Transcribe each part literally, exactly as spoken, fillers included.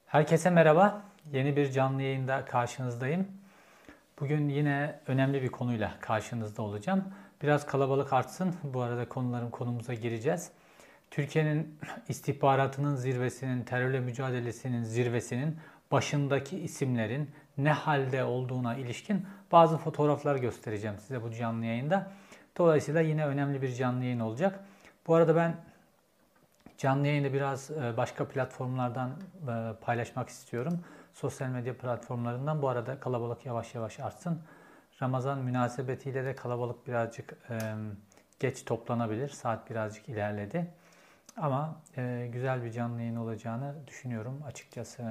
Herkese merhaba. Yeni bir canlı yayında karşınızdayım. Bugün yine önemli bir konuyla karşınızda olacağım. Biraz kalabalık artsın. Bu arada konuların konumuza gireceğiz. Türkiye'nin istihbaratının zirvesinin, terörle mücadelesinin zirvesinin başındaki isimlerin ne halde olduğuna ilişkin bazı fotoğraflar göstereceğim size bu canlı yayında. Dolayısıyla yine önemli bir canlı yayın olacak. Bu arada ben canlı yayını biraz başka platformlardan paylaşmak istiyorum. Sosyal medya platformlarından. Bu arada kalabalık yavaş yavaş artsın. Ramazan münasebetiyle de kalabalık birazcık geç toplanabilir. Saat birazcık ilerledi. Ama güzel bir canlı yayın olacağını düşünüyorum açıkçası.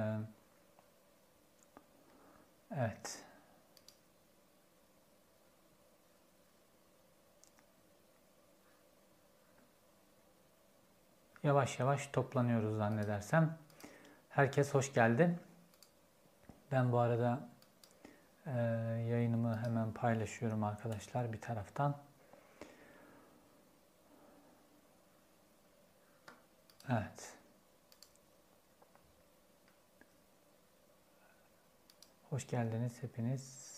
Evet. Yavaş yavaş toplanıyoruz zannedersem. Herkes hoş geldi. Ben bu arada e, yayınımı hemen paylaşıyorum arkadaşlar bir taraftan. Evet. Hoş geldiniz hepiniz.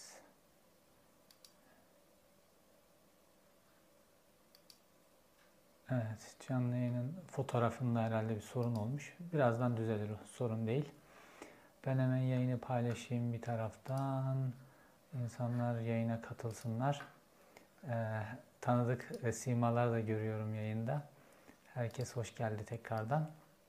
Evet, canlı yayının fotoğrafında herhalde bir sorun olmuş. Birazdan düzelir, sorun değil. Ben hemen yayını paylaşayım bir taraftan. İnsanlar yayına katılsınlar. Ee, tanıdık simalar da görüyorum yayında. Herkes hoş geldi tekrardan.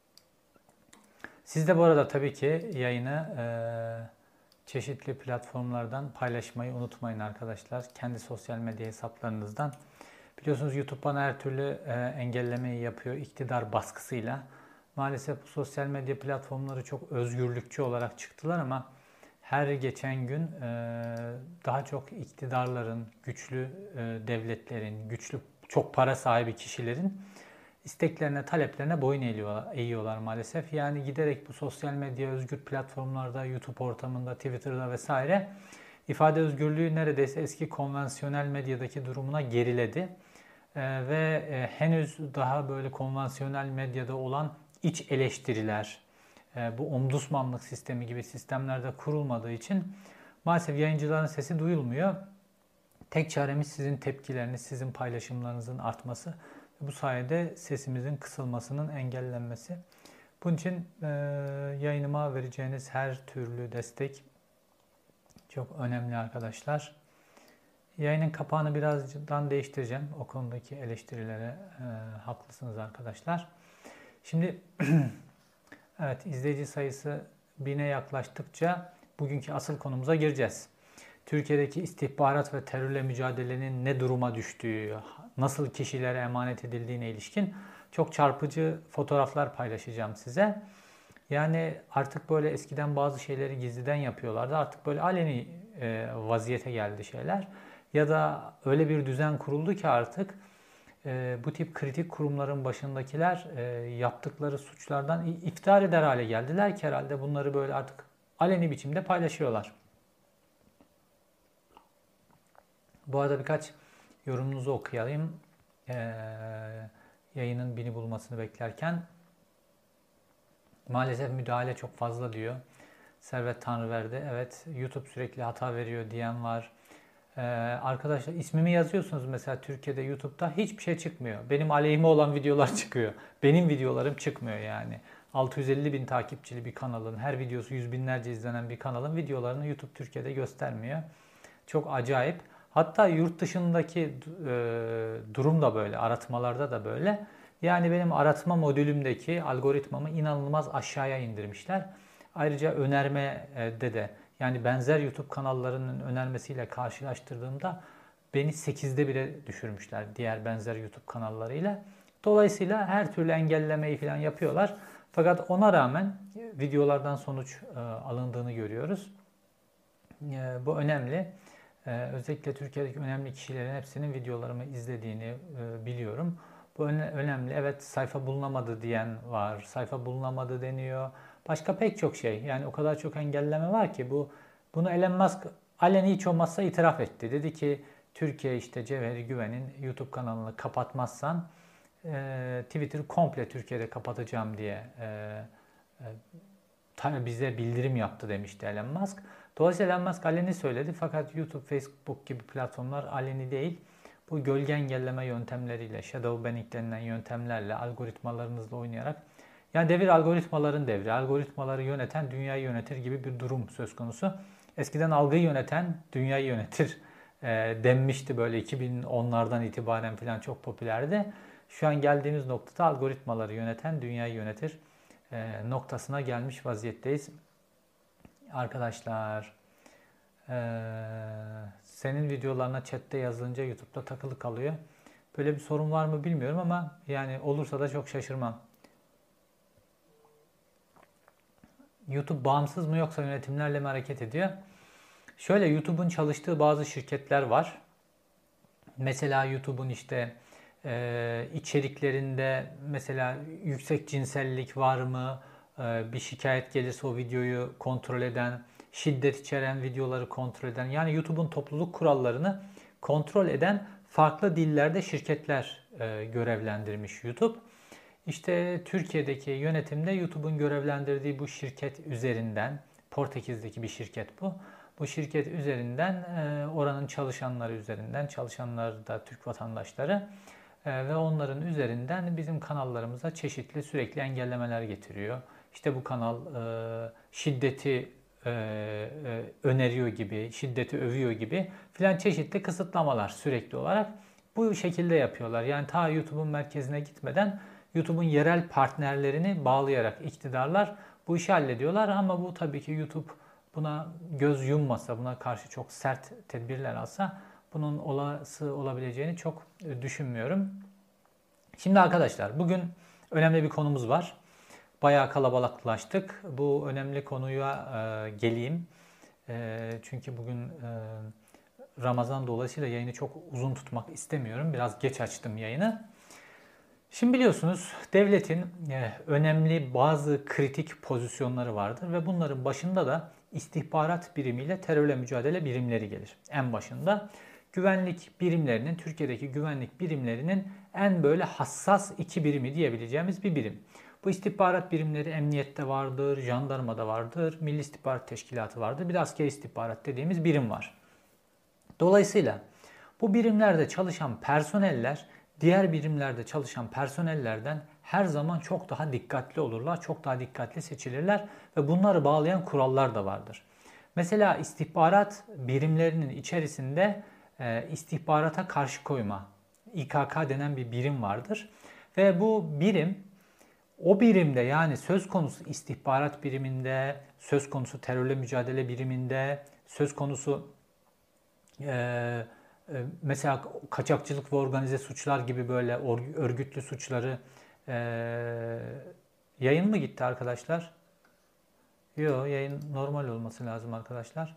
Siz de bu arada tabii ki yayını e, çeşitli platformlardan paylaşmayı unutmayın arkadaşlar. Kendi sosyal medya hesaplarınızdan. Biliyorsunuz YouTube bana her türlü e, engellemeyi yapıyor iktidar baskısıyla. Maalesef bu sosyal medya platformları çok özgürlükçü olarak çıktılar ama her geçen gün e, daha çok iktidarların, güçlü e, devletlerin, güçlü çok para sahibi kişilerin isteklerine, taleplerine boyun eğiyorlar, eğiyorlar maalesef. Yani giderek bu sosyal medya özgür platformlarda, YouTube ortamında, Twitter'da vesaire ifade özgürlüğü neredeyse eski konvansiyonel medyadaki durumuna geriledi. Ee, ve e, henüz daha böyle konvansiyonel medyada olan iç eleştiriler, e, bu omdusmanlık sistemi gibi sistemlerde kurulmadığı için maalesef yayıncıların sesi duyulmuyor. Tek çaremiz sizin tepkileriniz, sizin paylaşımlarınızın artması. Bu sayede sesimizin kısılmasının engellenmesi. Bunun için e, yayınıma vereceğiniz her türlü destek çok önemli arkadaşlar. Yayının kapağını birazdan değiştireceğim. O konudaki eleştirilere e, haklısınız arkadaşlar. Şimdi evet, izleyici sayısı bine yaklaştıkça bugünkü asıl konumuza gireceğiz. Türkiye'deki istihbarat ve terörle mücadelenin ne duruma düştüğü, nasıl kişilere emanet edildiğine ilişkin çok çarpıcı fotoğraflar paylaşacağım size. Yani artık böyle eskiden bazı şeyleri gizliden yapıyorlardı. Artık böyle aleni e, vaziyete geldi şeyler. Ya da öyle bir düzen kuruldu ki artık e, bu tip kritik kurumların başındakiler e, yaptıkları suçlardan iftihar eder hale geldiler ki herhalde bunları böyle artık aleni biçimde paylaşıyorlar. Bu arada birkaç yorumunuzu okuyayım. Ee, yayının bini bulmasını beklerken. Maalesef müdahale çok fazla diyor. Servet Tanrıverdi. Evet, YouTube sürekli hata veriyor diyen var. Ee, arkadaşlar ismimi yazıyorsunuz mesela Türkiye'de YouTube'da hiçbir şey çıkmıyor. Benim aleyhime olan videolar çıkıyor. Benim videolarım çıkmıyor yani. altı yüz elli bin takipçili bir kanalın, her videosu yüz binlerce izlenen bir kanalın videolarını YouTube Türkiye'de göstermiyor. Çok acayip. Hatta yurt dışındaki e, durum da böyle, aratmalarda da böyle. Yani benim aratma modülümdeki algoritmamı inanılmaz aşağıya indirmişler. Ayrıca önermede de yani benzer YouTube kanallarının önermesiyle karşılaştırdığımda beni sekizde bire düşürmüşler diğer benzer YouTube kanallarıyla. Dolayısıyla her türlü engellemeyi falan yapıyorlar. Fakat ona rağmen videolardan sonuç e, alındığını görüyoruz. E, bu önemli. Ee, özellikle Türkiye'deki önemli kişilerin hepsinin videolarımı izlediğini e, biliyorum. Bu önemli. Evet, sayfa bulunamadı diyen var. Sayfa bulunamadı deniyor. Başka pek çok şey. Yani o kadar çok engelleme var ki bu bunu Elon Musk aleni hiç olmazsa itiraf etti. Dedi ki Türkiye işte Cevheri Güven'in YouTube kanalını kapatmazsan e, Twitter'ı komple Türkiye'de kapatacağım diye e, e, bize bildirim yaptı demişti Elon Musk. Dolayısıyla Elon Musk aleni söyledi fakat YouTube, Facebook gibi platformlar aleni değil. Bu gölge engelleme yöntemleriyle, shadow banning denilen yöntemlerle, algoritmalarınızla oynayarak, yani devir algoritmaların devri, algoritmaları yöneten dünyayı yönetir gibi bir durum söz konusu. Eskiden algıyı yöneten dünyayı yönetir e, denmişti, böyle iki bin onlardan itibaren falan çok popülerdi. Şu an geldiğimiz noktada algoritmaları yöneten dünyayı yönetir e, noktasına gelmiş vaziyetteyiz. Arkadaşlar, e, senin videolarına chatte yazılınca YouTube'da takılı kalıyor. Böyle bir sorun var mı bilmiyorum ama yani olursa da çok şaşırmam. YouTube bağımsız mı yoksa yönetimlerle mi hareket ediyor? Şöyle, YouTube'un çalıştığı bazı şirketler var. Mesela YouTube'un işte e, içeriklerinde mesela yüksek cinsellik var mı? E, bir şikayet gelirse o videoyu kontrol eden, şiddet içeren videoları kontrol eden, yani YouTube'un topluluk kurallarını kontrol eden farklı dillerde şirketler e, görevlendirmiş YouTube. İşte Türkiye'deki yönetimde YouTube'un görevlendirdiği bu şirket üzerinden, Portekiz'deki bir şirket bu. Bu şirket üzerinden, oranın çalışanları üzerinden, çalışanlar da Türk vatandaşları ve onların üzerinden bizim kanallarımıza çeşitli sürekli engellemeler getiriyor. İşte bu kanal şiddeti öneriyor gibi, şiddeti övüyor gibi filan çeşitli kısıtlamalar sürekli olarak bu şekilde yapıyorlar. Yani ta YouTube'un merkezine gitmeden YouTube'un yerel partnerlerini bağlayarak iktidarlar bu işi hallediyorlar ama bu tabii ki YouTube buna göz yummasa, buna karşı çok sert tedbirler alsa bunun olası olabileceğini çok düşünmüyorum. Şimdi arkadaşlar, bugün önemli bir konumuz var. Bayağı kalabalıklaştık. Bu önemli konuya e, geleyim. E, çünkü bugün e, Ramazan dolayısıyla yayını çok uzun tutmak istemiyorum. Biraz geç açtım yayını. Şimdi biliyorsunuz devletin önemli bazı kritik pozisyonları vardır ve bunların başında da istihbarat birimiyle terörle mücadele birimleri gelir. En başında güvenlik birimlerinin, Türkiye'deki güvenlik birimlerinin en böyle hassas iki birimi diyebileceğimiz bir birim. Bu istihbarat birimleri emniyette vardır, jandarmada vardır, Milli İstihbarat Teşkilatı vardır. Bir de askeri istihbarat dediğimiz birim var. Dolayısıyla bu birimlerde çalışan personeller diğer birimlerde çalışan personellerden her zaman çok daha dikkatli olurlar, çok daha dikkatli seçilirler ve bunları bağlayan kurallar da vardır. Mesela istihbarat birimlerinin içerisinde e, istihbarata karşı koyma, İ K K denen bir birim vardır. Ve bu birim, o birimde, yani söz konusu istihbarat biriminde, söz konusu terörle mücadele biriminde, söz konusu e, mesela kaçakçılık ve organize suçlar gibi böyle örgütlü suçları e, yayın mı gitti arkadaşlar? Yok, yayın normal olması lazım arkadaşlar.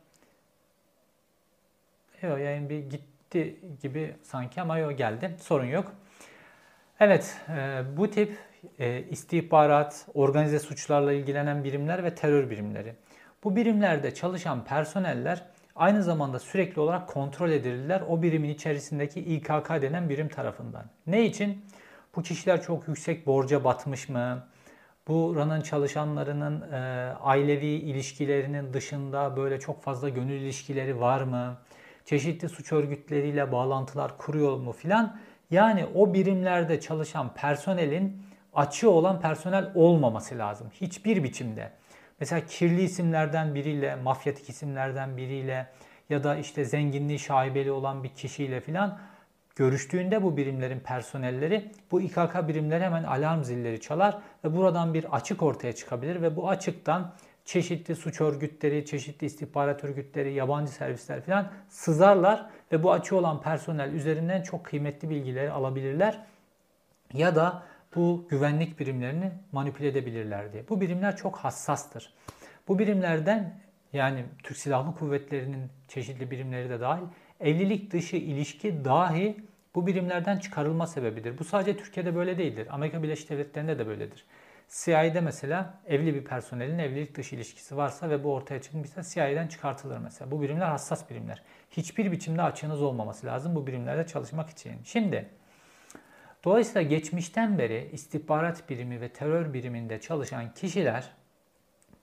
Yok, yayın bir gitti gibi sanki ama yok, geldi. Sorun yok. Evet, e, bu tip e, istihbarat, organize suçlarla ilgilenen birimler ve terör birimleri. Bu birimlerde çalışan personeller aynı zamanda sürekli olarak kontrol edilirler o birimin içerisindeki İ K K denen birim tarafından. Ne için? Bu kişiler çok yüksek borca batmış mı? Buranın çalışanlarının e, ailevi ilişkilerinin dışında böyle çok fazla gönül ilişkileri var mı? Çeşitli suç örgütleriyle bağlantılar kuruyor mu filan? Yani o birimlerde çalışan personelin açığı olan personel olmaması lazım. Hiçbir biçimde. Mesela kirli isimlerden biriyle, mafyatik isimlerden biriyle ya da işte zenginliği şaibeli olan bir kişiyle filan görüştüğünde bu birimlerin personelleri, bu İ K K birimleri hemen alarm zilleri çalar ve buradan bir açık ortaya çıkabilir ve bu açıktan çeşitli suç örgütleri, çeşitli istihbarat örgütleri, yabancı servisler filan sızarlar ve bu açığı olan personel üzerinden çok kıymetli bilgileri alabilirler ya da bu güvenlik birimlerini manipüle edebilirler diye. Bu birimler çok hassastır. Bu birimlerden, yani Türk Silahlı Kuvvetleri'nin çeşitli birimleri de dahil, evlilik dışı ilişki dahi bu birimlerden çıkarılma sebebidir. Bu sadece Türkiye'de böyle değildir. Amerika Birleşik Devletleri'nde de böyledir. C I A'de mesela evli bir personelin evlilik dışı ilişkisi varsa ve bu ortaya çıkmışsa C I A'den çıkartılır mesela. Bu birimler hassas birimler. Hiçbir biçimde açığınız olmaması lazım bu birimlerde çalışmak için. Şimdi dolayısıyla geçmişten beri istihbarat birimi ve terör biriminde çalışan kişiler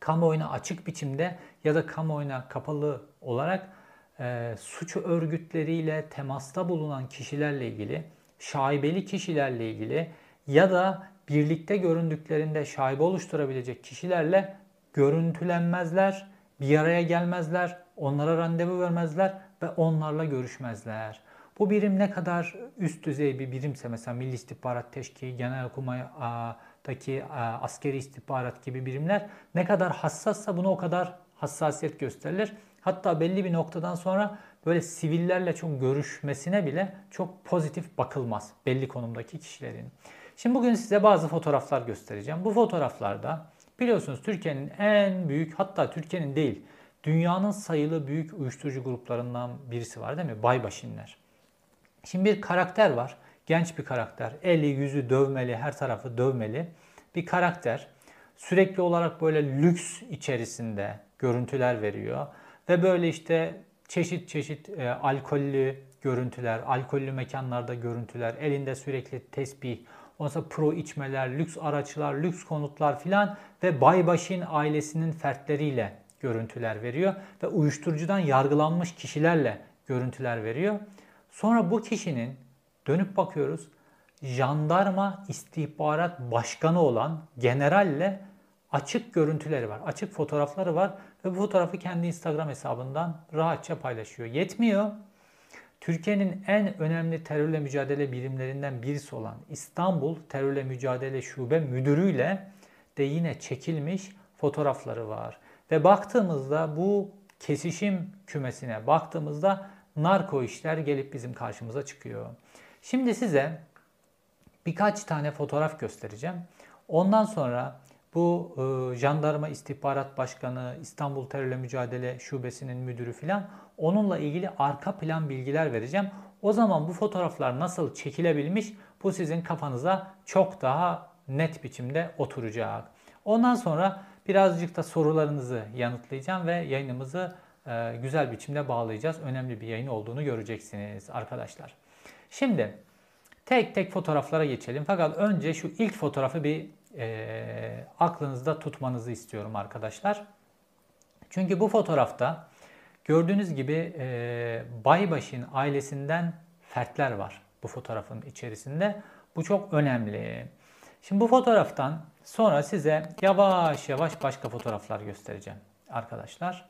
kamuoyuna açık biçimde ya da kamuoyuna kapalı olarak e, suç örgütleriyle temasta bulunan kişilerle ilgili, şaibeli kişilerle ilgili ya da birlikte göründüklerinde şaibe oluşturabilecek kişilerle görüntülenmezler, bir araya gelmezler, onlara randevu vermezler ve onlarla görüşmezler. Bu birim ne kadar üst düzey bir birimse, mesela Milli İstihbarat Teşkilatı, Genelkurmay'daki askeri istihbarat gibi birimler ne kadar hassassa buna o kadar hassasiyet gösterilir. Hatta belli bir noktadan sonra böyle sivillerle çok görüşmesine bile çok pozitif bakılmaz belli konumdaki kişilerin. Şimdi bugün size bazı fotoğraflar göstereceğim. Bu fotoğraflarda biliyorsunuz Türkiye'nin en büyük, hatta Türkiye'nin değil, dünyanın sayılı büyük uyuşturucu gruplarından birisi var değil mi? Baybaşinler. Şimdi bir karakter var. Genç bir karakter. Eli yüzü dövmeli, her tarafı dövmeli bir karakter. Sürekli olarak böyle lüks içerisinde görüntüler veriyor. Ve böyle işte çeşit çeşit e, alkollü görüntüler, alkollü mekanlarda görüntüler, elinde sürekli tesbih, ondan sonra pro içmeler, lüks araçlar, lüks konutlar filan ve Baybaşin ailesinin fertleriyle görüntüler veriyor. Ve uyuşturucudan yargılanmış kişilerle görüntüler veriyor. Sonra bu kişinin dönüp bakıyoruz, jandarma istihbarat başkanı olan generalle açık görüntüleri var, açık fotoğrafları var ve bu fotoğrafı kendi Instagram hesabından rahatça paylaşıyor. Yetmiyor. Türkiye'nin en önemli terörle mücadele birimlerinden birisi olan İstanbul Terörle Mücadele Şube Müdürü'yle de yine çekilmiş fotoğrafları var. Ve baktığımızda bu kesişim kümesine baktığımızda narko işler gelip bizim karşımıza çıkıyor. Şimdi size birkaç tane fotoğraf göstereceğim. Ondan sonra bu e, Jandarma İstihbarat Başkanı, İstanbul Terörle Mücadele Şubesi'nin müdürü filan, onunla ilgili arka plan bilgiler vereceğim. O zaman bu fotoğraflar nasıl çekilebilmiş, bu sizin kafanıza çok daha net biçimde oturacak. Ondan sonra birazcık da sorularınızı yanıtlayacağım ve yayınımızı e, güzel biçimde bağlayacağız. Önemli bir yayın olduğunu göreceksiniz arkadaşlar. Şimdi tek tek fotoğraflara geçelim. Fakat önce şu ilk fotoğrafı bir e, aklınızda tutmanızı istiyorum arkadaşlar. Çünkü bu fotoğrafta gördüğünüz gibi e, Baybaşin ailesinden fertler var bu fotoğrafın içerisinde. Bu çok önemli. Şimdi bu fotoğraftan sonra size yavaş yavaş başka fotoğraflar göstereceğim arkadaşlar.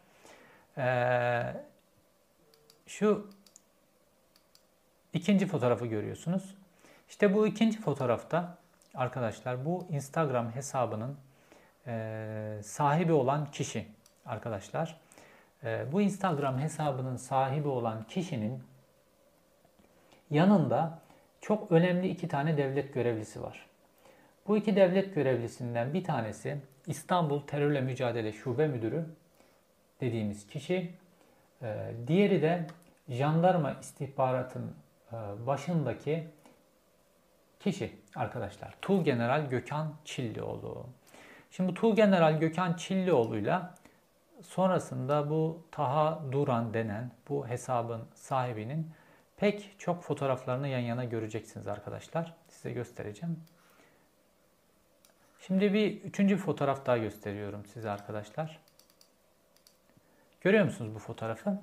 Ee, şu ikinci fotoğrafı görüyorsunuz. İşte bu ikinci fotoğrafta arkadaşlar bu Instagram hesabının e, sahibi olan kişi arkadaşlar. E, bu Instagram hesabının sahibi olan kişinin yanında çok önemli iki tane devlet görevlisi var. Bu iki devlet görevlisinden bir tanesi İstanbul Terörle Mücadele Şube Müdürü dediğimiz kişi. Diğeri de jandarma istihbaratın başındaki kişi arkadaşlar. Tuğgeneral Gökhan Çillioğlu. Şimdi bu Tuğgeneral Gökhan Çillioğlu'yla sonrasında bu Taha Duran denen bu hesabın sahibinin pek çok fotoğraflarını yan yana göreceksiniz arkadaşlar. Size göstereceğim. Şimdi bir üçüncü fotoğraf daha gösteriyorum size arkadaşlar. Görüyor musunuz bu fotoğrafı?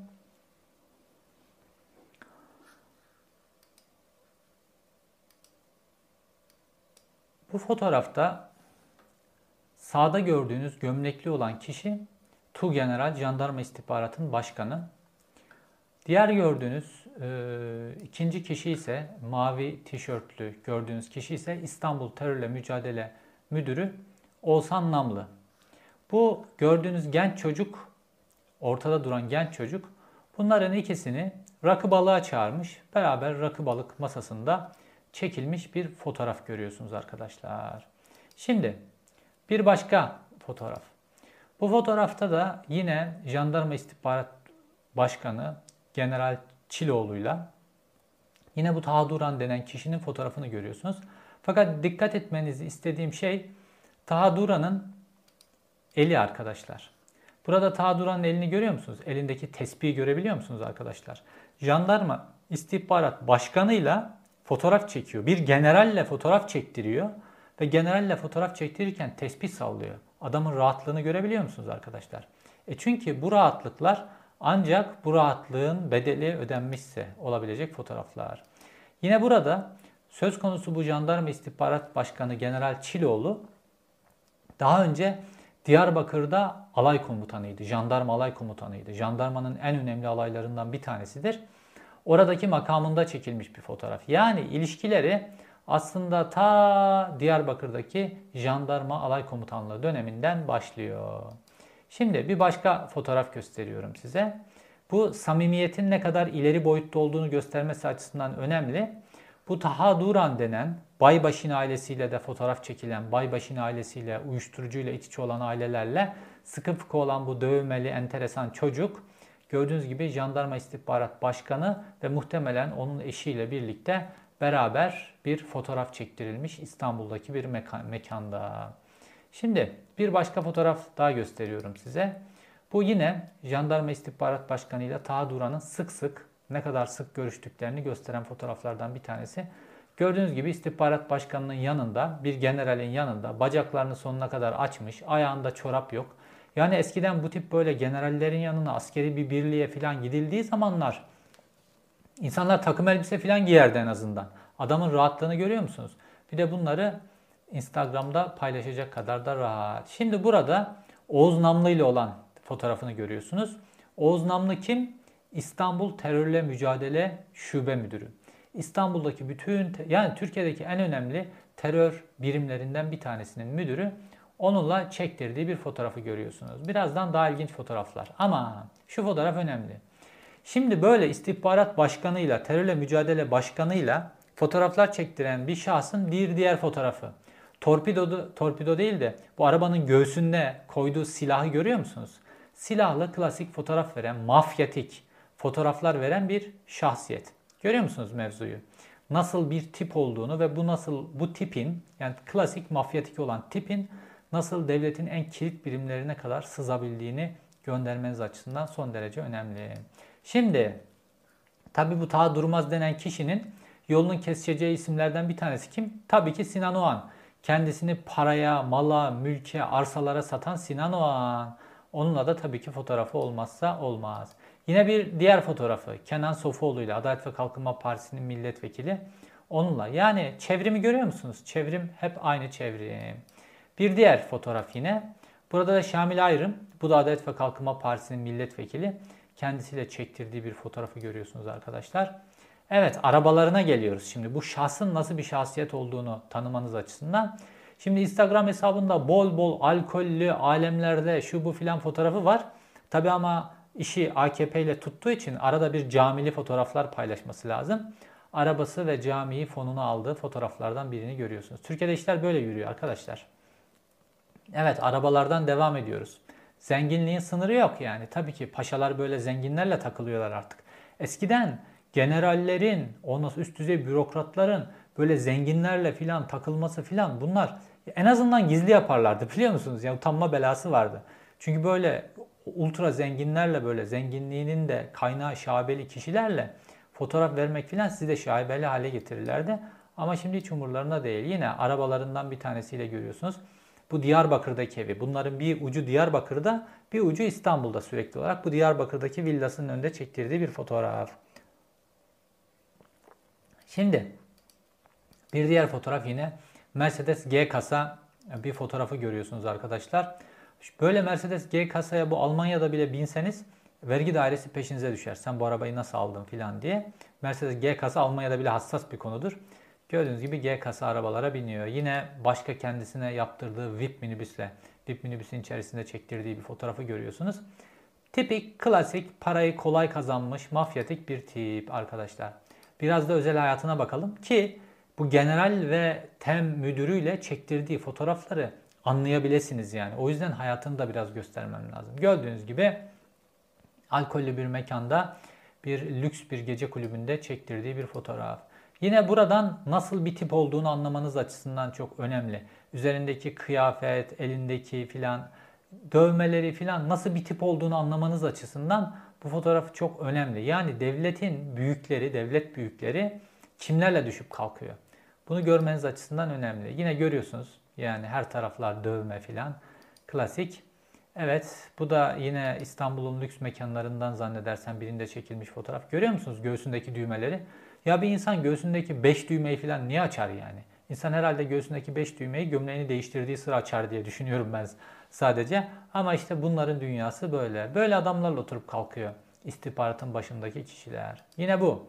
Bu fotoğrafta sağda gördüğünüz gömlekli olan kişi Tuğgeneral Jandarma İstihbarat'ın başkanı. Diğer gördüğünüz e, ikinci kişi ise mavi tişörtlü gördüğünüz kişi ise İstanbul Terörle Mücadele Müdürü Oğuzhan Namlı. Bu gördüğünüz genç çocuk, ortada duran genç çocuk, bunların ikisini rakı balığa çağırmış. Beraber rakı balık masasında çekilmiş bir fotoğraf görüyorsunuz arkadaşlar. Şimdi bir başka fotoğraf. Bu fotoğrafta da yine Jandarma İstihbarat Başkanı General Çiloğlu'yla yine bu Taha Duran denen kişinin fotoğrafını görüyorsunuz. Fakat dikkat etmenizi istediğim şey Taha Duran'ın eli arkadaşlar. Burada Taha Duran'ın elini görüyor musunuz? Elindeki tespihi görebiliyor musunuz arkadaşlar? Jandarma İstihbarat Başkanı'yla fotoğraf çekiyor. Bir generalle fotoğraf çektiriyor ve generalle fotoğraf çektirirken tespih sallıyor. Adamın rahatlığını görebiliyor musunuz arkadaşlar? E çünkü bu rahatlıklar ancak bu rahatlığın bedeli ödenmişse olabilecek fotoğraflar. Yine burada söz konusu bu Jandarma İstihbarat Başkanı General Çiloğlu daha önce Diyarbakır'da alay komutanıydı. Jandarma alay komutanıydı. Jandarmanın en önemli alaylarından bir tanesidir. Oradaki makamında çekilmiş bir fotoğraf. Yani ilişkileri aslında ta Diyarbakır'daki jandarma alay komutanlığı döneminden başlıyor. Şimdi bir başka fotoğraf gösteriyorum size. Bu samimiyetin ne kadar ileri boyutta olduğunu göstermesi açısından önemli. Bu Taha Duran denen Baybaşin ailesiyle de fotoğraf çekilen, Baybaşin ailesiyle, uyuşturucuyla iç içe olan ailelerle sıkı fıkı olan bu dövmeli enteresan çocuk, gördüğünüz gibi Jandarma İstihbarat Başkanı ve muhtemelen onun eşiyle birlikte beraber bir fotoğraf çektirilmiş İstanbul'daki bir mekan, mekanda. Şimdi bir başka fotoğraf daha gösteriyorum size. Bu yine Jandarma İstihbarat Başkanı ile Taha Duran'ın sık sık, ne kadar sık görüştüklerini gösteren fotoğraflardan bir tanesi. Gördüğünüz gibi İstihbarat Başkanı'nın yanında, bir generalin yanında bacaklarını sonuna kadar açmış, ayağında çorap yok. Yani eskiden bu tip böyle generallerin yanına askeri bir birliğe falan gidildiği zamanlar insanlar takım elbise falan giyerdi en azından. Adamın rahatlığını görüyor musunuz? Bir de bunları Instagram'da paylaşacak kadar da rahat. Şimdi burada Oğuz Namlı ile olan fotoğrafını görüyorsunuz. Oğuz Namlı kim? İstanbul Terörle Mücadele Şube Müdürü. İstanbul'daki bütün, yani Türkiye'deki en önemli terör birimlerinden bir tanesinin müdürü. Onunla çektirdiği bir fotoğrafı görüyorsunuz. Birazdan daha ilginç fotoğraflar. Ama şu fotoğraf önemli. Şimdi böyle istihbarat başkanıyla, terörle mücadele başkanıyla fotoğraflar çektiren bir şahsın bir diğer fotoğrafı. Torpido, torpido değil de bu arabanın göğsünde koyduğu silahı görüyor musunuz? Silahla klasik fotoğraf veren, mafyatik fotoğraflar veren bir şahsiyet. Görüyor musunuz mevzuyu? Nasıl bir tip olduğunu ve bu nasıl bu tipin, yani klasik mafyatik olan tipin nasıl devletin en kilit birimlerine kadar sızabildiğini göndermeniz açısından son derece önemli. Şimdi tabi bu Taha Durmaz denen kişinin yolunun kesişeceği isimlerden bir tanesi kim? Tabii ki Sinan Oğan. Kendisini paraya, mala, mülke, arsalara satan Sinan Oğan. Onunla da tabii ki fotoğrafı olmazsa olmaz. Yine bir diğer fotoğrafı Kenan Sofuoğlu ile Adalet ve Kalkınma Partisi'nin milletvekili. Onunla, yani çevrimi görüyor musunuz? Çevrim hep aynı çevrim. Bir diğer fotoğraf yine. Burada da Şamil Ayrım. Bu da Adalet ve Kalkınma Partisi'nin milletvekili. Kendisiyle çektirdiği bir fotoğrafı görüyorsunuz arkadaşlar. Evet, arabalarına geliyoruz şimdi. Bu şahsın nasıl bir şahsiyet olduğunu tanımanız açısından. Şimdi Instagram hesabında bol bol alkollü alemlerde şu bu filan fotoğrafı var. Tabi ama işi A K P ile tuttuğu için arada bir camili fotoğraflar paylaşması lazım. Arabası ve camiyi fonuna aldığı fotoğraflardan birini görüyorsunuz. Türkiye'de işler böyle yürüyor arkadaşlar. Evet, arabalardan devam ediyoruz. Zenginliğin sınırı yok yani. Tabii ki paşalar böyle zenginlerle takılıyorlar artık. Eskiden generallerin, ondan üst düzey bürokratların böyle zenginlerle filan takılması filan, bunlar en azından gizli yaparlardı, biliyor musunuz? Yani utanma belası vardı. Çünkü böyle ultra zenginlerle, böyle zenginliğinin de kaynağı şaibeli kişilerle fotoğraf vermek filan sizi de şaibeli hale getirirlerdi. Ama şimdi hiç umurlarında değil. Yine arabalarından bir tanesiyle görüyorsunuz. Bu Diyarbakır'daki evi. Bunların bir ucu Diyarbakır'da, bir ucu İstanbul'da sürekli olarak. Bu Diyarbakır'daki villasının önünde çektirdiği bir fotoğraf. Şimdi bir diğer fotoğraf yine Mercedes G kasa bir fotoğrafı görüyorsunuz arkadaşlar. Böyle Mercedes G kasaya bu Almanya'da bile binseniz vergi dairesi peşinize düşer. Sen bu arabayı nasıl aldın filan diye. Mercedes G kasa Almanya'da bile hassas bir konudur. Gördüğünüz gibi G kasa arabalara biniyor. Yine başka kendisine yaptırdığı V I P minibüsle, V I P minibüsün içerisinde çektirdiği bir fotoğrafı görüyorsunuz. Tipik, klasik, parayı kolay kazanmış, mafyatik bir tip arkadaşlar. Biraz da özel hayatına bakalım ki bu general ve tem müdürüyle çektirdiği fotoğrafları anlayabilirsiniz yani. O yüzden hayatını da biraz göstermem lazım. Gördüğünüz gibi alkollü bir mekanda, bir lüks bir gece kulübünde çektirdiği bir fotoğraf. Yine buradan nasıl bir tip olduğunu anlamanız açısından çok önemli. Üzerindeki kıyafet, elindeki filan dövmeleri filan nasıl bir tip olduğunu anlamanız açısından bu fotoğraf çok önemli. Yani devletin büyükleri, devlet büyükleri kimlerle düşüp kalkıyor? Bunu görmeniz açısından önemli. Yine görüyorsunuz yani her taraflar dövme filan. Klasik. Evet, bu da yine İstanbul'un lüks mekanlarından zannedersen birinde çekilmiş fotoğraf. Görüyor musunuz göğsündeki düğmeleri? Ya bir insan göğsündeki beş düğmeyi falan niye açar yani? İnsan herhalde göğsündeki beş düğmeyi gömleğini değiştirdiği sıra açar diye düşünüyorum ben sadece. Ama işte bunların dünyası böyle. Böyle adamlarla oturup kalkıyor istihbaratın başındaki kişiler. Yine bu.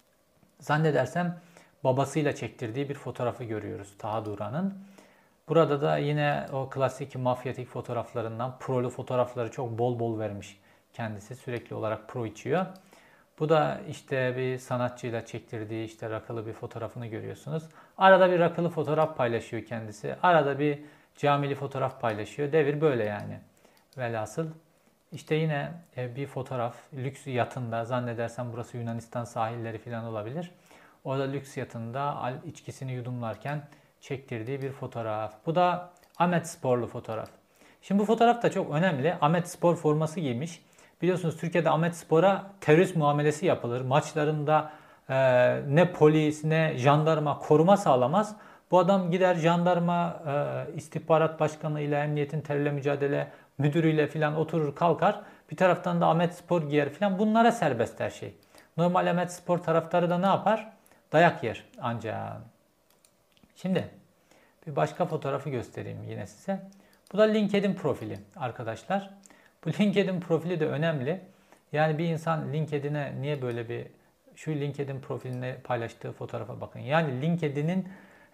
Zannedersem babasıyla çektirdiği bir fotoğrafı görüyoruz Taha Duran'ın. Burada da yine o klasik mafyatik fotoğraflarından prolu fotoğrafları çok bol bol vermiş kendisi. Sürekli olarak pro içiyor. Bu da işte bir sanatçıyla çektirdiği işte rakılı bir fotoğrafını görüyorsunuz. Arada bir rakılı fotoğraf paylaşıyor kendisi. Arada bir camili fotoğraf paylaşıyor. Devir böyle yani. Velhasıl işte yine bir fotoğraf lüks yatında, zannedersem burası Yunanistan sahilleri falan olabilir. Orada lüks yatında içkisini yudumlarken çektirdiği bir fotoğraf. Bu da Ahmet Sporlu fotoğraf. Şimdi bu fotoğraf da çok önemli. Ahmet Spor forması giymiş. Biliyorsunuz Türkiye'de Ahmet Spor'a terörist muamelesi yapılır. Maçlarında e, ne polis ne jandarma koruma sağlamaz. Bu adam gider jandarma e, istihbarat başkanı ile emniyetin terörle mücadele müdürüyle falan oturur kalkar. Bir taraftan da Ahmet Spor giyer falan. Bunlara serbest her şey. Normal Ahmet Spor taraftarı da ne yapar? Dayak yer ancak. Şimdi bir başka fotoğrafı göstereyim yine size. Bu da LinkedIn profili arkadaşlar. Bu LinkedIn profili de önemli. Yani bir insan LinkedIn'e niye böyle bir şu LinkedIn profiline paylaştığı fotoğrafa bakın. Yani LinkedIn'in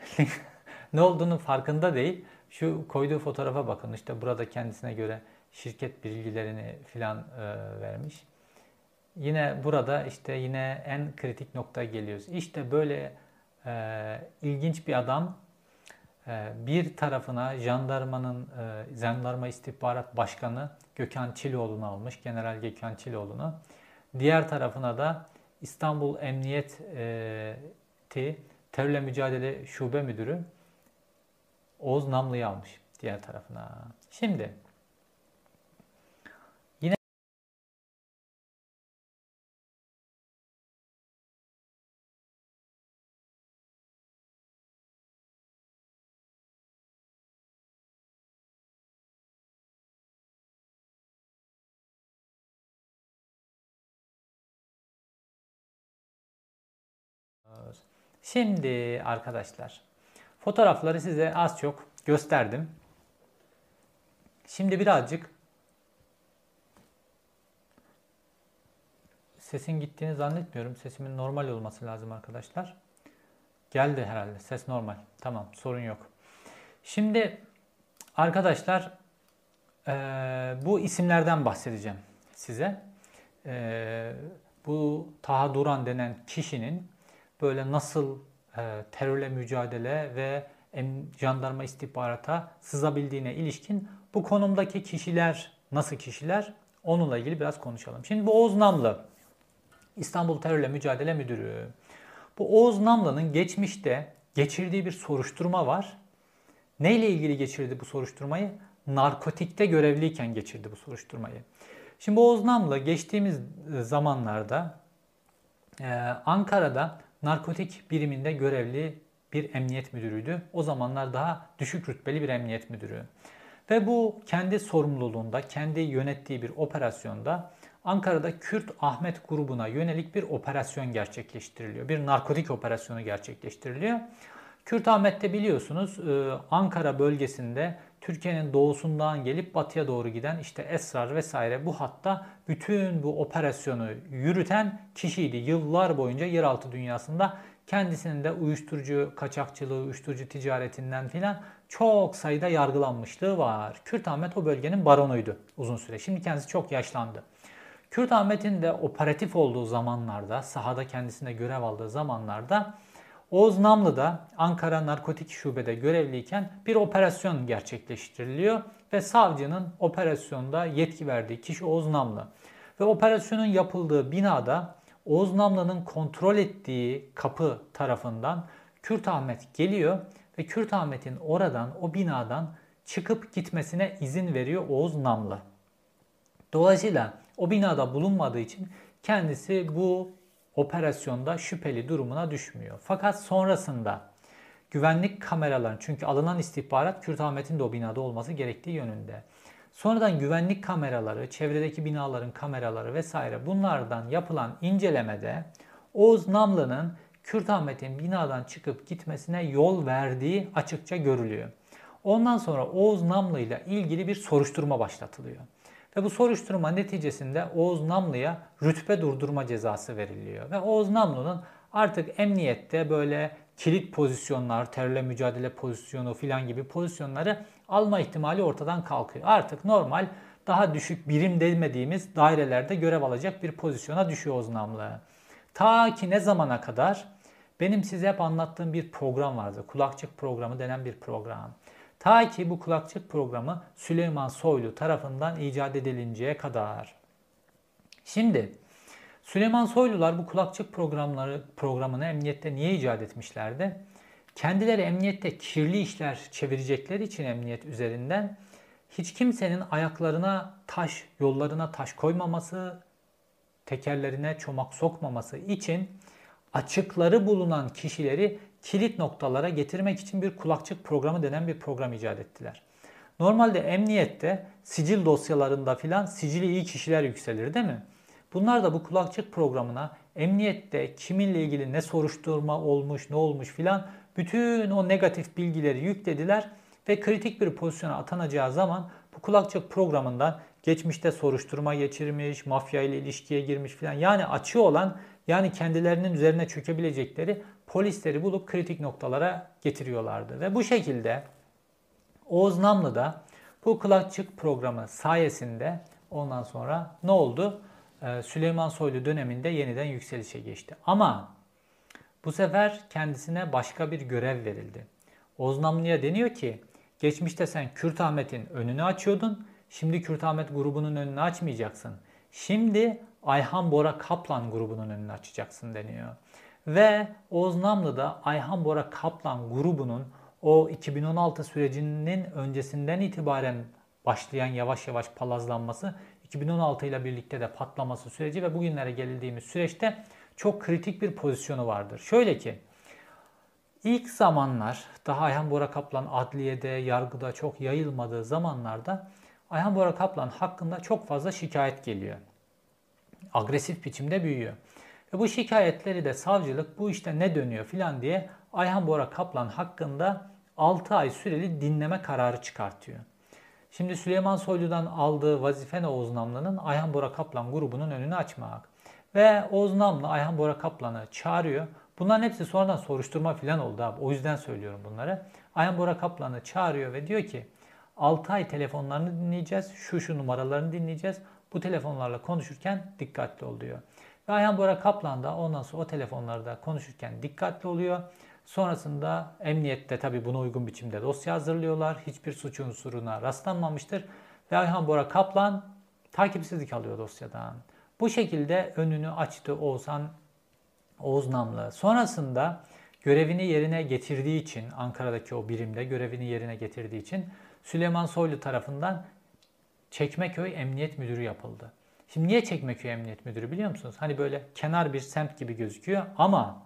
ne olduğunu farkında değil. Şu koyduğu fotoğrafa bakın. İşte burada kendisine göre şirket bilgilerini filan e, vermiş. Yine burada işte yine en kritik noktaya geliyoruz. İşte böyle e, ilginç bir adam e, bir tarafına jandarmanın e, jandarma istihbarat başkanı Gökhan Çiloğlu'nu almış. General Gökhan Çiloğlu'nu. Diğer tarafına da İstanbul Emniyeti Terörle Mücadele Şube Müdürü Oğuz Namlı'yı almış diğer tarafına. Şimdi yine Şimdi arkadaşlar fotoğrafları size az çok gösterdim. Şimdi birazcık sesin gittiğini zannetmiyorum. Sesimin normal olması lazım arkadaşlar. Geldi herhalde. Ses normal. Tamam, sorun yok. Şimdi arkadaşlar e, bu isimlerden bahsedeceğim size. E, bu Taha Duran denen kişinin böyle nasıl e, terörle mücadele ve jandarma istihbarata sızabildiğine ilişkin bu konumdaki kişiler nasıl kişiler onunla ilgili biraz konuşalım. Şimdi bu Oğuz Namlı İstanbul Terörle Mücadele Müdürü. Bu Oğuz Namlı'nın geçmişte geçirdiği bir soruşturma var. Neyle ilgili geçirdi bu soruşturmayı? Narkotikte görevliyken geçirdi bu soruşturmayı. Şimdi Oğuz Namlı geçtiğimiz zamanlarda e, Ankara'da narkotik biriminde görevli bir emniyet müdürüydü. O zamanlar daha düşük rütbeli bir emniyet müdürü. Ve bu kendi sorumluluğunda, kendi yönettiği bir operasyonda Ankara'da Kürt Ahmet grubuna yönelik bir operasyon gerçekleştiriliyor. Bir narkotik operasyonu gerçekleştiriliyor. Kürt Ahmet'te biliyorsunuz Ankara bölgesinde Türkiye'nin doğusundan gelip batıya doğru giden işte esrar vesaire bu hatta bütün bu operasyonu yürüten kişiydi. Yıllar boyunca yeraltı dünyasında kendisinin de uyuşturucu kaçakçılığı, uyuşturucu ticaretinden filan çok sayıda yargılanmışlığı var. Kürt Ahmet o bölgenin baronuydu uzun süre. Şimdi kendisi çok yaşlandı. Kürt Ahmet'in de operatif olduğu zamanlarda, sahada kendisine görev aldığı zamanlarda Oğuz Namlı'da Ankara Narkotik Şube'de görevliyken bir operasyon gerçekleştiriliyor ve savcının operasyonda yetki verdiği kişi Oğuz Namlı. Ve operasyonun yapıldığı binada Oğuz Namlı'nın kontrol ettiği kapı tarafından Kürt Ahmet geliyor ve Kürt Ahmet'in oradan, o binadan çıkıp gitmesine izin veriyor Oğuz Namlı. Dolayısıyla o binada bulunmadığı için kendisi bu operasyonda şüpheli durumuna düşmüyor. Fakat sonrasında güvenlik kameraları, çünkü alınan istihbarat Kürt Ahmet'in de o binada olması gerektiği yönünde. Sonradan güvenlik kameraları, çevredeki binaların kameraları vesaire bunlardan yapılan incelemede Oğuz Namlı'nın Kürtamet'in binadan çıkıp gitmesine yol verdiği açıkça görülüyor. Ondan sonra Oğuz Namlı ile ilgili bir soruşturma başlatılıyor. Ve bu soruşturma neticesinde Oğuz Namlı'ya rütbe durdurma cezası veriliyor. Ve Oğuz Namlı'nın artık emniyette böyle kilit pozisyonlar, terörle mücadele pozisyonu filan gibi pozisyonları alma ihtimali ortadan kalkıyor. Artık normal daha düşük birim demediğimiz dairelerde görev alacak bir pozisyona düşüyor Oğuz Namlı. Ta ki ne zamana kadar? Benim size hep anlattığım bir program vardı. Kulakçık programı denen bir program. Ta ki bu kulakçık programı Süleyman Soylu tarafından icat edilinceye kadar. Şimdi Süleyman Soylular bu kulakçık programları programını emniyette niye icat etmişlerdi? Kendileri emniyette kirli işler çevirecekleri için emniyet üzerinden hiç kimsenin ayaklarına taş, yollarına taş koymaması, tekerlerine çomak sokmaması için açıkları bulunan kişileri kilit noktalara getirmek için bir kulakçık programı denen bir program icat ettiler. Normalde emniyette sicil dosyalarında filan sicili iyi kişiler yükselir değil mi? Bunlar da bu kulakçık programına emniyette kiminle ilgili ne soruşturma olmuş, ne olmuş filan bütün o negatif bilgileri yüklediler ve kritik bir pozisyona atanacağı zaman bu kulakçık programından geçmişte soruşturma geçirmiş, mafya ile ilişkiye girmiş filan yani açığı olan yani kendilerinin üzerine çökebilecekleri polisleri bulup kritik noktalara getiriyorlardı. Ve bu şekilde Oğuz Namlı da bu kulakçık programı sayesinde ondan sonra ne oldu? Ee, Süleyman Soylu döneminde yeniden yükselişe geçti. Ama bu sefer kendisine başka bir görev verildi. Oğuz Namlı'ya deniyor ki geçmişte sen Kürtamet'in önünü açıyordun. Şimdi Kürtamet grubunun önünü açmayacaksın. Şimdi Ayhan Bora Kaplan grubunun önünü açacaksın deniyor. Ve Oğuz Namlı da Ayhan Bora Kaplan grubunun o iki bin on altı sürecinin öncesinden itibaren başlayan yavaş yavaş palazlanması, iki bin on altı ile birlikte de patlaması süreci ve bugünlere gelindiğimiz süreçte çok kritik bir pozisyonu vardır. Şöyle ki, ilk zamanlar daha Ayhan Bora Kaplan adliyede, yargıda çok yayılmadığı zamanlarda Ayhan Bora Kaplan hakkında çok fazla şikayet geliyor. Agresif biçimde büyüyor. Ve bu şikayetleri de savcılık bu işte ne dönüyor filan diye Ayhan Bora Kaplan hakkında altı ay süreli dinleme kararı çıkartıyor. Şimdi Süleyman Soylu'dan aldığı vazife ne Oğuz Namlı'nın? Ayhan Bora Kaplan grubunun önünü açmak. Ve Oğuz Namlı Ayhan Bora Kaplan'ı çağırıyor. Bunların hepsi sonradan soruşturma filan oldu abi. O yüzden söylüyorum bunları. Ayhan Bora Kaplan'ı çağırıyor ve diyor ki altı ay telefonlarını dinleyeceğiz. Şu şu numaralarını dinleyeceğiz. Bu telefonlarla konuşurken dikkatli ol diyor. Ve Ayhan Bora Kaplan da ondan sonra o telefonlarda konuşurken dikkatli oluyor. Sonrasında emniyette tabii buna uygun biçimde dosya hazırlıyorlar. Hiçbir suç unsuruna rastlanmamıştır. Ve Ayhan Bora Kaplan takipsizlik alıyor dosyadan. Bu şekilde önünü açtı Oğuzhan, Oğuz Namlı. Sonrasında görevini yerine getirdiği için, Ankara'daki o birimde görevini yerine getirdiği için Süleyman Soylu tarafından Çekmeköy Emniyet Müdürü yapıldı. Şimdi niye Çekmeköy Emniyet Müdürü biliyor musunuz? Hani böyle kenar bir semt gibi gözüküyor ama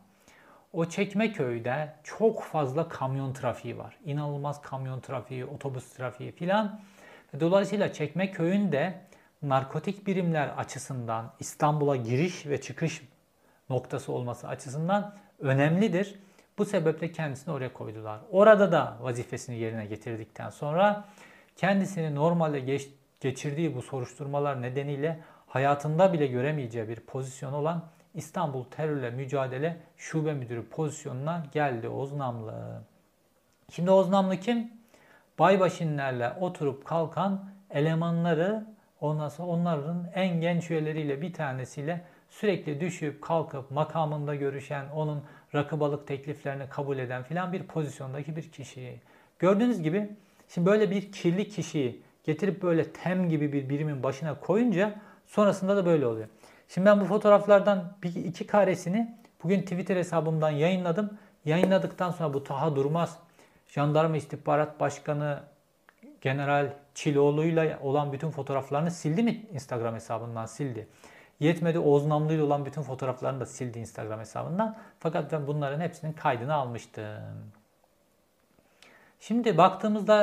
o Çekmeköy'de çok fazla kamyon trafiği var. İnanılmaz kamyon trafiği, otobüs trafiği filan. Dolayısıyla Çekmeköy'ün de narkotik birimler açısından İstanbul'a giriş ve çıkış noktası olması açısından önemlidir. Bu sebeple kendisini oraya koydular. Orada da vazifesini yerine getirdikten sonra kendisini normalde geç, geçirdiği bu soruşturmalar nedeniyle hayatında bile göremeyeceği bir pozisyon olan İstanbul Terörle Mücadele Şube Müdürü pozisyonuna geldi Oğuz Namlı. Şimdi Oğuz Namlı kim? Baybaşinlerle oturup kalkan elemanları, ondan sonra onların en genç üyeleriyle bir tanesiyle sürekli düşüp kalkıp makamında görüşen, onun rakıbalık tekliflerini kabul eden filan bir pozisyondaki bir kişi. Gördüğünüz gibi şimdi böyle bir kirli kişiyi getirip böyle tem gibi bir birimin başına koyunca sonrasında da böyle oluyor. Şimdi ben bu fotoğraflardan bir iki karesini bugün Twitter hesabımdan yayınladım. Yayınladıktan sonra bu Taha Durmaz, Jandarma İstihbarat Başkanı General Çiloğlu'yla olan bütün fotoğraflarını sildi mi? Instagram hesabından sildi. Yetmedi, Oğuz Namlı ile olan bütün fotoğraflarını da sildi Instagram hesabından. Fakat ben bunların hepsinin kaydını almıştım. Şimdi baktığımızda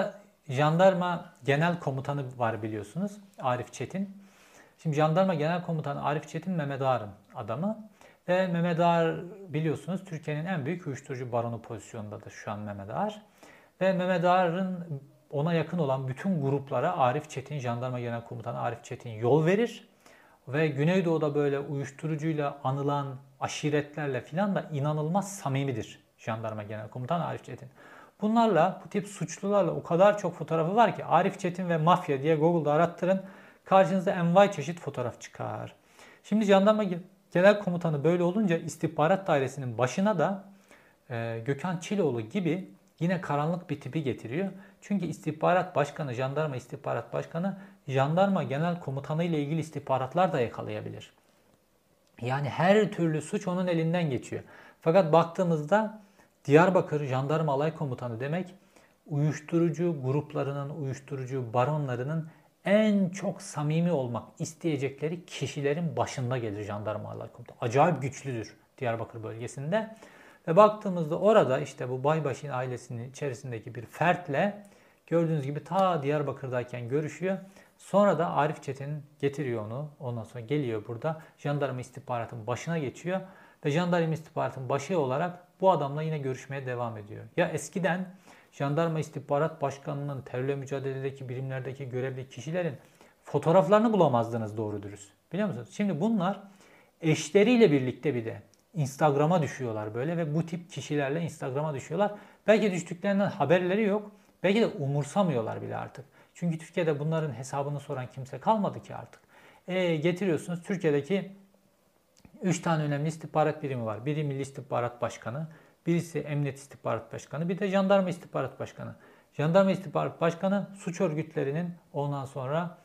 Jandarma Genel Komutanı var biliyorsunuz, Arif Çetin. Şimdi Jandarma Genel Komutanı Arif Çetin Mehmet Ağar'ın adamı. Ve Mehmet Ağar biliyorsunuz Türkiye'nin en büyük uyuşturucu baronu pozisyonundadır şu an Mehmet Ağar. Ve Mehmet Ağar'ın ona yakın olan bütün gruplara Arif Çetin, Jandarma Genel Komutanı Arif Çetin yol verir. Ve Güneydoğu'da böyle uyuşturucuyla anılan aşiretlerle filan da inanılmaz samimidir Jandarma Genel Komutanı Arif Çetin. Bunlarla, bu tip suçlularla o kadar çok fotoğrafı var ki Arif Çetin ve mafya diye Google'da arattırın. Karşınıza envai çeşit fotoğraf çıkar. Şimdi Jandarma Genel Komutanı böyle olunca istihbarat dairesinin başına da e, Gökhan Çiloğlu gibi yine karanlık bir tipi getiriyor. Çünkü istihbarat başkanı, jandarma istihbarat başkanı, jandarma genel komutanı ile ilgili istihbaratlar da yakalayabilir. Yani her türlü suç onun elinden geçiyor. Fakat baktığımızda Diyarbakır Jandarma Alay Komutanı demek, uyuşturucu gruplarının, uyuşturucu baronlarının en çok samimi olmak isteyecekleri kişilerin başında gelir Jandarma Alay Komutanı. Acayip güçlüdür Diyarbakır bölgesinde. Ve baktığımızda orada işte bu Baybaşı'nın ailesinin içerisindeki bir fertle gördüğünüz gibi ta Diyarbakır'dayken görüşüyor. Sonra da Arif Çetin getiriyor onu. Ondan sonra geliyor burada. Jandarma istihbaratın başına geçiyor. Ve jandarma istihbaratın başı olarak bu adamla yine görüşmeye devam ediyor. Ya eskiden Jandarma İstihbarat Başkanı'nın terörle mücadeledeki birimlerdeki görevli kişilerin fotoğraflarını bulamazdınız doğru dürüst. Biliyor musunuz? Şimdi bunlar eşleriyle birlikte bir de Instagram'a düşüyorlar böyle ve bu tip kişilerle Instagram'a düşüyorlar. Belki düştüklerinden haberleri yok. Belki de umursamıyorlar bile artık. Çünkü Türkiye'de bunların hesabını soran kimse kalmadı ki artık. E, getiriyorsunuz Türkiye'deki üç tane önemli istihbarat birimi var. Biri Milli İstihbarat Başkanı, birisi Emniyet İstihbarat Başkanı, bir de Jandarma İstihbarat Başkanı. Jandarma İstihbarat Başkanı suç örgütlerinin ondan sonra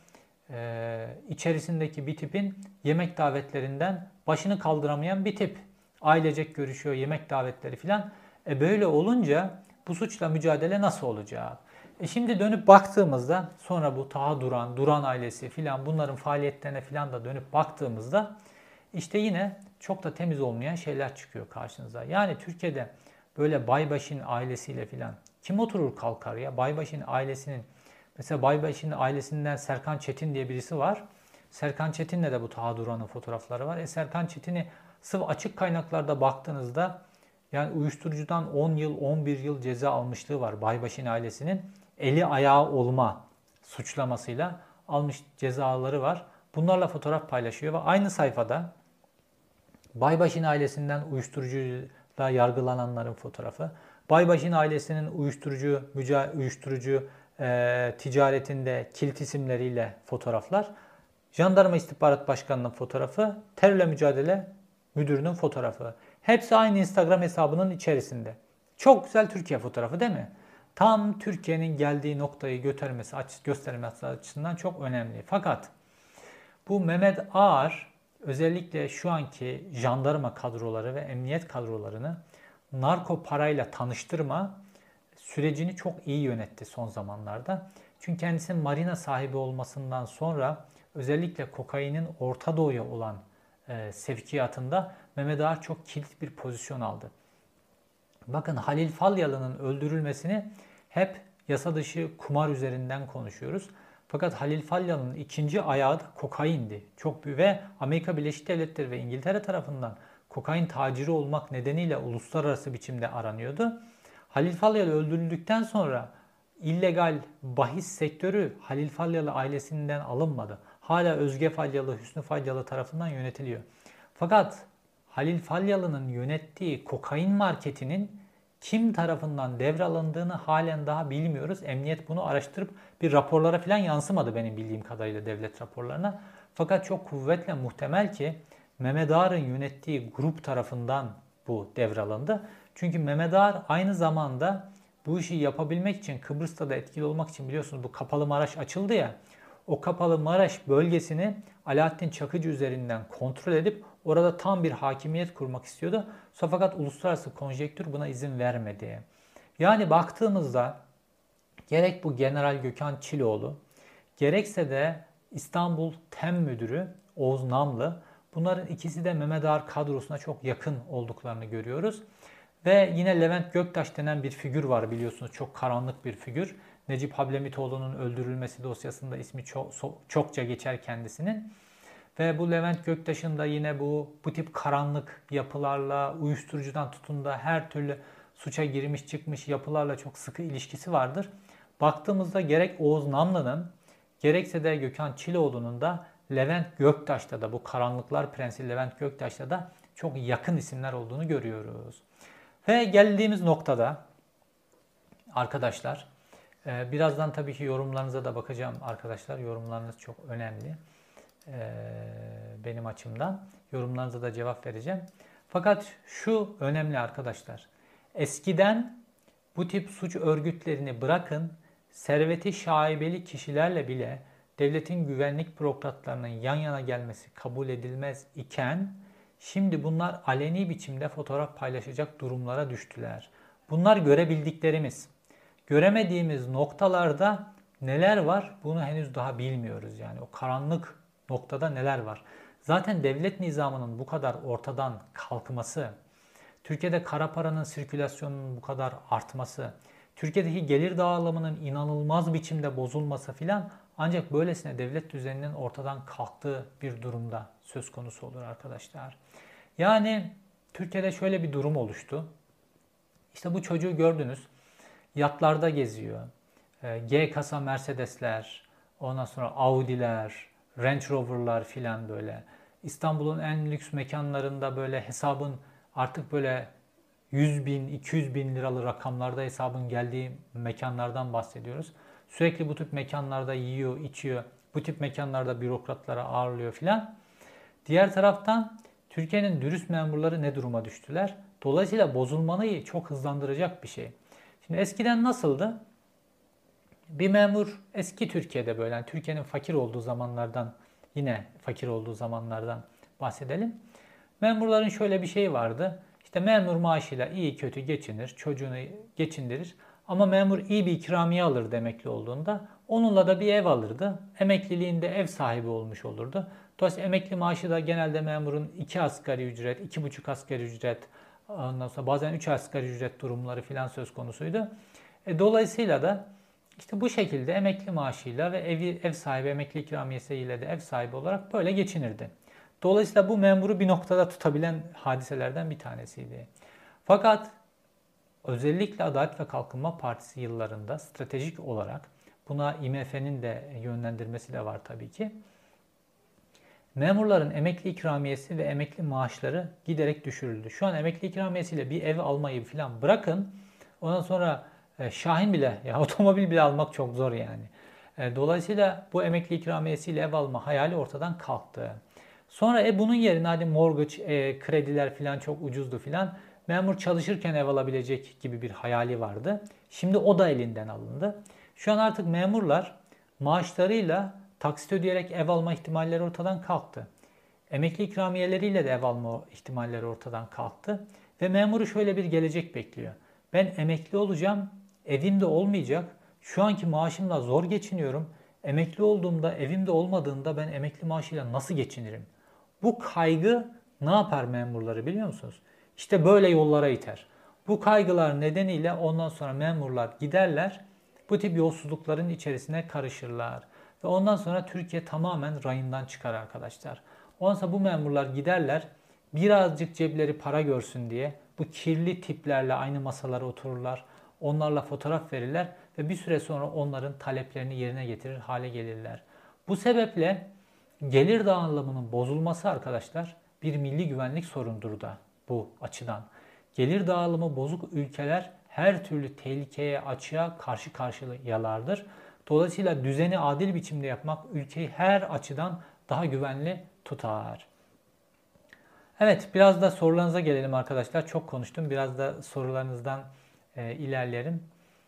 e, içerisindeki bir tipin yemek davetlerinden başını kaldıramayan bir tip. Ailecek görüşüyor, yemek davetleri filan. E böyle olunca bu suçla mücadele nasıl olacak? E şimdi dönüp baktığımızda sonra bu Taha Duran, Duran ailesi filan bunların faaliyetlerine filan da dönüp baktığımızda işte yine çok da temiz olmayan şeyler çıkıyor karşınıza. Yani Türkiye'de böyle Baybaşı'nın ailesiyle filan kim oturur kalkar ya? Baybaşı'nın ailesinin mesela Baybaşı'nın ailesinden Serkan Çetin diye birisi var. Serkan Çetin'le de bu Taha Duran'ın fotoğrafları var. E Serkan Çetin'i sırf açık kaynaklarda baktığınızda yani uyuşturucudan on yıl on bir yıl ceza almışlığı var. Baybaşı'nın ailesinin eli ayağı olma suçlamasıyla almış cezaları var. Bunlarla fotoğraf paylaşıyor ve aynı sayfada Baybaşı'nın ailesinden uyuşturucuyla yargılananların fotoğrafı, Baybaşı'nın ailesinin uyuşturucu müca uyuşturucu e, ticaretinde kilit isimleriyle fotoğraflar, Jandarma İstihbarat Başkanı'nın fotoğrafı, terörle mücadele müdürünün fotoğrafı. Hepsi aynı Instagram hesabının içerisinde. Çok güzel Türkiye fotoğrafı değil mi? Tam Türkiye'nin geldiği noktayı göstermesi, göstermesi açısından çok önemli. Fakat bu Mehmet Ağar özellikle şu anki jandarma kadroları ve emniyet kadrolarını narko parayla tanıştırma sürecini çok iyi yönetti son zamanlarda. Çünkü kendisinin marina sahibi olmasından sonra özellikle kokainin Orta Doğu'ya olan e, sevkiyatında Mehmet Ağar çok kilit bir pozisyon aldı. Bakın Halil Falyalı'nın öldürülmesini hep yasa dışı kumar üzerinden konuşuyoruz. Fakat Halil Falyalı'nın ikinci ayağı da kokaindi. Çok büyük ve Amerika Birleşik Devletleri ve İngiltere tarafından kokain taciri olmak nedeniyle uluslararası biçimde aranıyordu. Halil Falyalı öldürüldükten sonra illegal bahis sektörü Halil Falyalı ailesinden alınmadı. Hala Özge Falyalı, Hüsnü Falyalı tarafından yönetiliyor. Fakat Halil Falyalı'nın yönettiği kokain marketinin kim tarafından devralındığını halen daha bilmiyoruz. Emniyet bunu araştırıp bir raporlara falan yansımadı benim bildiğim kadarıyla devlet raporlarına. Fakat çok kuvvetle muhtemel ki Mehmet Ağar'ın yönettiği grup tarafından bu devralındı. Çünkü Mehmet Ağar aynı zamanda bu işi yapabilmek için Kıbrıs'ta da etkili olmak için biliyorsunuz bu Kapalı Maraş açıldı ya. O Kapalı Maraş bölgesini Alaaddin Çakıcı üzerinden kontrol edip orada tam bir hakimiyet kurmak istiyordu. Fakat uluslararası konjektür buna izin vermedi. Yani baktığımızda gerek bu General Gökhan Çiloğlu, gerekse de İstanbul Tem Müdürü Oğuz Namlı, bunların ikisi de Mehmet Ağar kadrosuna çok yakın olduklarını görüyoruz. Ve yine Levent Göktaş denen bir figür var biliyorsunuz, çok karanlık bir figür. Necip Hablemitoğlu'nun öldürülmesi dosyasında ismi çok, çokça geçer kendisinin. Ve bu Levent Göktaş'ın da yine bu bu tip karanlık yapılarla, uyuşturucudan tutun da her türlü suça girmiş çıkmış yapılarla çok sıkı ilişkisi vardır. Baktığımızda gerek Oğuz Namlı'nın gerekse de Gökhan Çiloğlu'nun da Levent Göktaş'ta da bu Karanlıklar Prensi Levent Göktaş'ta da çok yakın isimler olduğunu görüyoruz. Ve geldiğimiz noktada arkadaşlar birazdan tabii ki yorumlarınıza da bakacağım arkadaşlar. Yorumlarınız çok önemli benim açımdan. Yorumlarınıza da cevap vereceğim. Fakat şu önemli arkadaşlar. Eskiden bu tip suç örgütlerini bırakın, serveti şaibeli kişilerle bile devletin güvenlik bürokratlarının yan yana gelmesi kabul edilmez iken şimdi bunlar aleni biçimde fotoğraf paylaşacak durumlara düştüler. Bunlar görebildiklerimiz. Göremediğimiz noktalarda neler var bunu henüz daha bilmiyoruz. Yani o karanlık noktada neler var. Zaten devlet nizamının bu kadar ortadan kalkması, Türkiye'de kara paranın sirkülasyonunun bu kadar artması, Türkiye'deki gelir dağılımının inanılmaz biçimde bozulması filan ancak böylesine devlet düzeninin ortadan kalktığı bir durumda söz konusu olur arkadaşlar. Yani Türkiye'de şöyle bir durum oluştu. İşte bu çocuğu gördünüz. Yatlarda geziyor. G kasa Mercedesler, ondan sonra Audi'ler, Range Rover'lar filan böyle. İstanbul'un en lüks mekanlarında böyle hesabın artık böyle yüz bin, iki yüz bin liralı rakamlarda hesabın geldiği mekanlardan bahsediyoruz. Sürekli bu tip mekanlarda yiyor, içiyor. Bu tip mekanlarda bürokratlara ağırlıyor filan. Diğer taraftan Türkiye'nin dürüst memurları ne duruma düştüler? Dolayısıyla bozulmayı çok hızlandıracak bir şey. Şimdi eskiden nasıldı? Bir memur eski Türkiye'de böyle, yani Türkiye'nin fakir olduğu zamanlardan, yine fakir olduğu zamanlardan bahsedelim. Memurların şöyle bir şey vardı. İşte memur maaşıyla iyi kötü geçinir, çocuğunu geçindirir. Ama memur iyi bir ikramiye alır emekli olduğunda. Onunla da bir ev alırdı. Emekliliğinde ev sahibi olmuş olurdu. Dolayısıyla emekli maaşı da genelde memurun iki asgari ücret, iki buçuk asgari ücret, ondan sonra bazen üç asgari ücret durumları filan söz konusuydu. E, dolayısıyla da işte bu şekilde emekli maaşıyla ve evi, ev sahibi emekli ikramiyesiyle de ev sahibi olarak böyle geçinirdi. Dolayısıyla bu memuru bir noktada tutabilen hadiselerden bir tanesiydi. Fakat özellikle Adalet ve Kalkınma Partisi yıllarında stratejik olarak, buna I M F'nin de yönlendirmesi de var tabii ki, memurların emekli ikramiyesi ve emekli maaşları giderek düşürüldü. Şu an emekli ikramiyesiyle bir ev almayı falan bırakın. Ondan sonra e, Şahin bile, ya otomobil bile almak çok zor yani. E, dolayısıyla bu emekli ikramiyesiyle ev alma hayali ortadan kalktı. Sonra e, bunun yerine hadi mortgage, e, krediler falan çok ucuzdu falan. Memur çalışırken ev alabilecek gibi bir hayali vardı. Şimdi o da elinden alındı. Şu an artık memurlar maaşlarıyla taksit ödeyerek ev alma ihtimalleri ortadan kalktı. Emekli ikramiyeleriyle de ev alma ihtimalleri ortadan kalktı. Ve memuru şöyle bir gelecek bekliyor. Ben emekli olacağım, evim de olmayacak. Şu anki maaşımla zor geçiniyorum. Emekli olduğumda, evim de olmadığında ben emekli maaşıyla nasıl geçinirim? Bu kaygı ne yapar memurları biliyor musunuz? İşte böyle yollara iter. Bu kaygılar nedeniyle ondan sonra memurlar giderler, bu tip yolsuzlukların içerisine karışırlar. Ve ondan sonra Türkiye tamamen rayından çıkar arkadaşlar. Ondan sonra bu memurlar giderler, birazcık cepleri para görsün diye bu kirli tiplerle aynı masalara otururlar. Onlarla fotoğraf verirler ve bir süre sonra onların taleplerini yerine getirir hale gelirler. Bu sebeple gelir dağılımının bozulması arkadaşlar bir milli güvenlik sorundur da bu açıdan. Gelir dağılımı bozuk ülkeler her türlü tehlikeye, açığa karşı karşıyalardır. Dolayısıyla düzeni adil biçimde yapmak ülkeyi her açıdan daha güvenli tutar. Evet, biraz da sorularınıza gelelim arkadaşlar. Çok konuştum. Biraz da sorularınızdan e, ilerleyelim.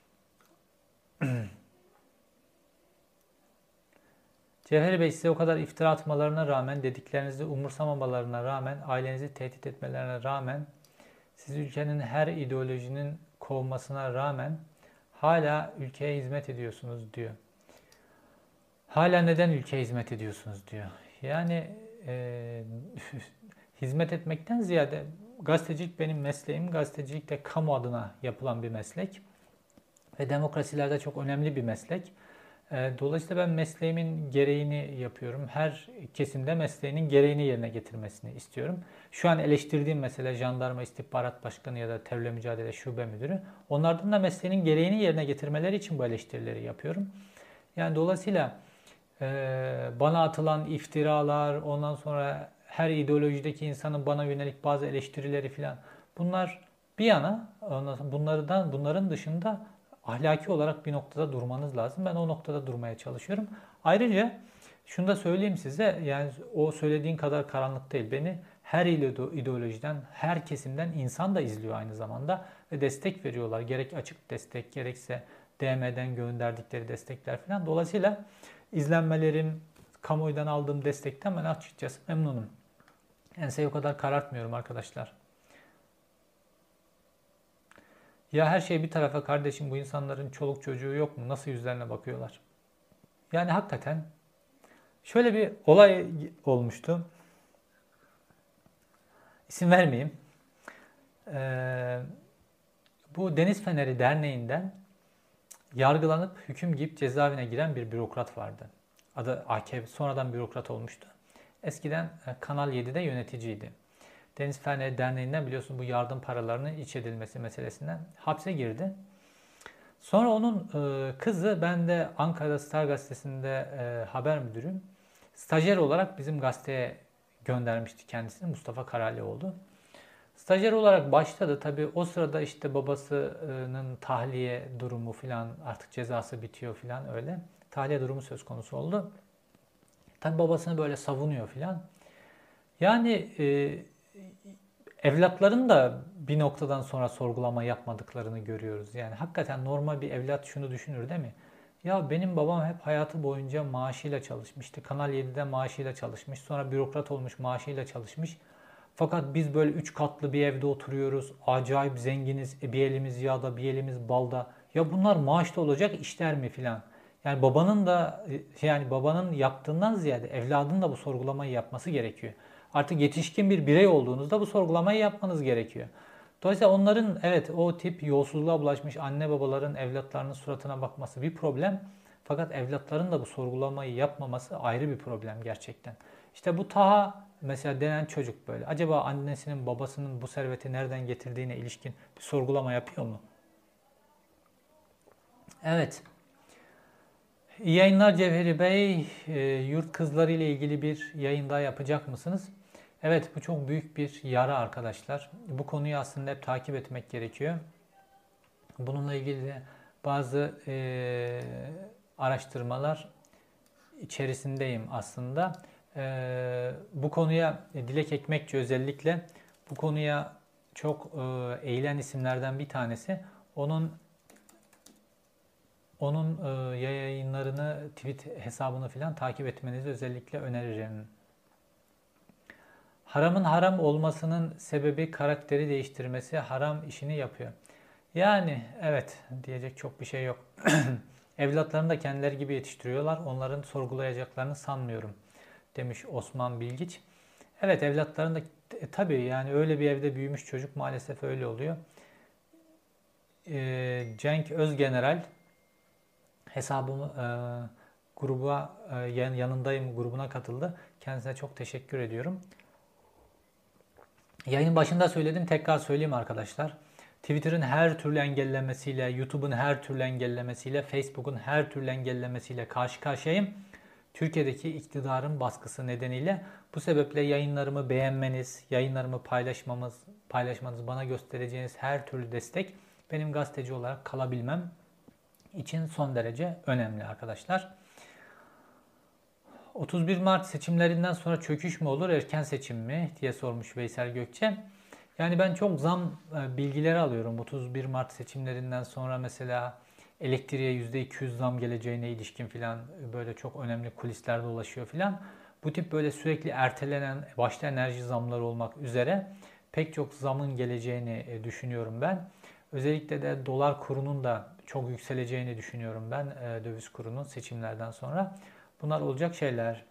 Cevher Bey, size o kadar iftira atmalarına rağmen, dediklerinizi umursamamalarına rağmen, ailenizi tehdit etmelerine rağmen, siz ülkenin her ideolojinin kovmasına rağmen hala ülkeye hizmet ediyorsunuz diyor. Hala neden ülkeye hizmet ediyorsunuz diyor. Yani e, hizmet etmekten ziyade gazetecilik benim mesleğim. Gazetecilik de kamu adına yapılan bir meslek. Ve demokrasilerde çok önemli bir meslek. Dolayısıyla ben mesleğimin gereğini yapıyorum. Her kesimde mesleğinin gereğini yerine getirmesini istiyorum. Şu an eleştirdiğim mesela jandarma istihbarat başkanı ya da terörle mücadele şube müdürü. Onlardan da mesleğinin gereğini yerine getirmeleri için bu eleştirileri yapıyorum. Yani dolayısıyla bana atılan iftiralar, ondan sonra her ideolojideki insanın bana yönelik bazı eleştirileri filan, bunlar bir yana, bunlardan bunların dışında ahlaki olarak bir noktada durmanız lazım. Ben o noktada durmaya çalışıyorum. Ayrıca şunu da söyleyeyim size, yani o söylediğin kadar karanlık değil. Beni her ideolojiden, her kesimden insan da izliyor aynı zamanda ve destek veriyorlar. Gerek açık destek, gerekse D M'den gönderdikleri destekler falan. Dolayısıyla izlenmelerim, kamuoyundan aldığım destekten ben açıkçası memnunum. Enseyi o kadar karartmıyorum arkadaşlar. Ya her şey bir tarafa kardeşim, bu insanların çoluk çocuğu yok mu? Nasıl yüzlerine bakıyorlar? Yani hakikaten şöyle bir olay olmuştu. İsim vermeyeyim. Ee, bu Deniz Feneri Derneği'nden yargılanıp hüküm giyip cezaevine giren bir bürokrat vardı. Adı A K P, sonradan bürokrat olmuştu. Eskiden Kanal yedide yöneticiydi. Deniz Feneri Derneği'nden biliyorsun bu yardım paralarının iç edilmesi meselesinden hapse girdi. Sonra onun kızı, ben de Ankara Star Gazetesi'nde haber müdürüm. Stajyer olarak bizim gazeteye göndermişti kendisini, Mustafa Karalioğlu. Stajyer olarak başladı. Tabii o sırada işte babasının tahliye durumu filan, artık cezası bitiyor filan, öyle. Tahliye durumu söz konusu oldu. Tabii babasını böyle savunuyor filan. Yani e, evlatların da bir noktadan sonra sorgulama yapmadıklarını görüyoruz. Yani hakikaten normal bir evlat şunu düşünür değil mi? Ya benim babam hep hayatı boyunca maaşıyla çalışmıştı. Kanal yedide maaşıyla çalışmış. Sonra bürokrat olmuş, maaşıyla çalışmış. Fakat biz böyle üç katlı bir evde oturuyoruz. Acayip zenginiz. E, bir elimiz yağda, bir elimiz balda. Ya bunlar maaşta olacak işler mi filan? Yani babanın da yani babanın yaptığından ziyade evladın da bu sorgulamayı yapması gerekiyor. Artık yetişkin bir birey olduğunuzda bu sorgulamayı yapmanız gerekiyor. Dolayısıyla onların, evet, o tip yolsuzluğa bulaşmış anne babaların evlatlarının suratına bakması bir problem. Fakat evlatların da bu sorgulamayı yapmaması ayrı bir problem gerçekten. İşte bu Taha mesela denen çocuk böyle. Acaba annesinin babasının bu serveti nereden getirdiğine ilişkin bir sorgulama yapıyor mu? Evet. İyi yayınlar Cevheri Bey. E, yurt kızları ile ilgili bir yayın daha yapacak mısınız? Evet, bu çok büyük bir yara arkadaşlar. Bu konuyu aslında hep takip etmek gerekiyor. Bununla ilgili de bazı e, araştırmalar içerisindeyim aslında. E, bu konuya Dilek Ekmekçi özellikle bu konuya çok e, eğilen isimlerden bir tanesi. Onun onun e, yayınlarını, tweet hesabını falan takip etmenizi özellikle öneririm. Haramın haram olmasının sebebi karakteri değiştirmesi, haram işini yapıyor. Yani evet, diyecek çok bir şey yok. Evlatlarını da kendileri gibi yetiştiriyorlar. Onların sorgulayacaklarını sanmıyorum, demiş Osman Bilgiç. Evet, evlatlarını da e, tabii yani öyle bir evde büyümüş çocuk maalesef öyle oluyor. E, Cenk Özgeneral hesabımı e, gruba e, yanındayım grubuna katıldı. Kendisine çok teşekkür ediyorum. Yayının başında söyledim, tekrar söyleyeyim arkadaşlar. Twitter'ın her türlü engellemesiyle, YouTube'un her türlü engellemesiyle, Facebook'un her türlü engellemesiyle karşı karşıyayım. Türkiye'deki iktidarın baskısı nedeniyle. Bu sebeple yayınlarımı beğenmeniz, yayınlarımı paylaşmamız, paylaşmanız, bana göstereceğiniz her türlü destek benim gazeteci olarak kalabilmem için son derece önemli arkadaşlar. otuz bir Mart seçimlerinden sonra çöküş mü olur, erken seçim mi diye sormuş Veysel Gökçe. Yani ben çok zam bilgileri alıyorum. otuz bir Mart seçimlerinden sonra mesela elektriğe yüzde iki yüz zam geleceğine ilişkin filan böyle çok önemli kulisler dolaşıyor filan. Bu tip böyle sürekli ertelenen, başta enerji zamları olmak üzere pek çok zamın geleceğini düşünüyorum ben. Özellikle de dolar kurunun da çok yükseleceğini düşünüyorum ben, döviz kurunun seçimlerden sonra. Bunlar olacak şeyler.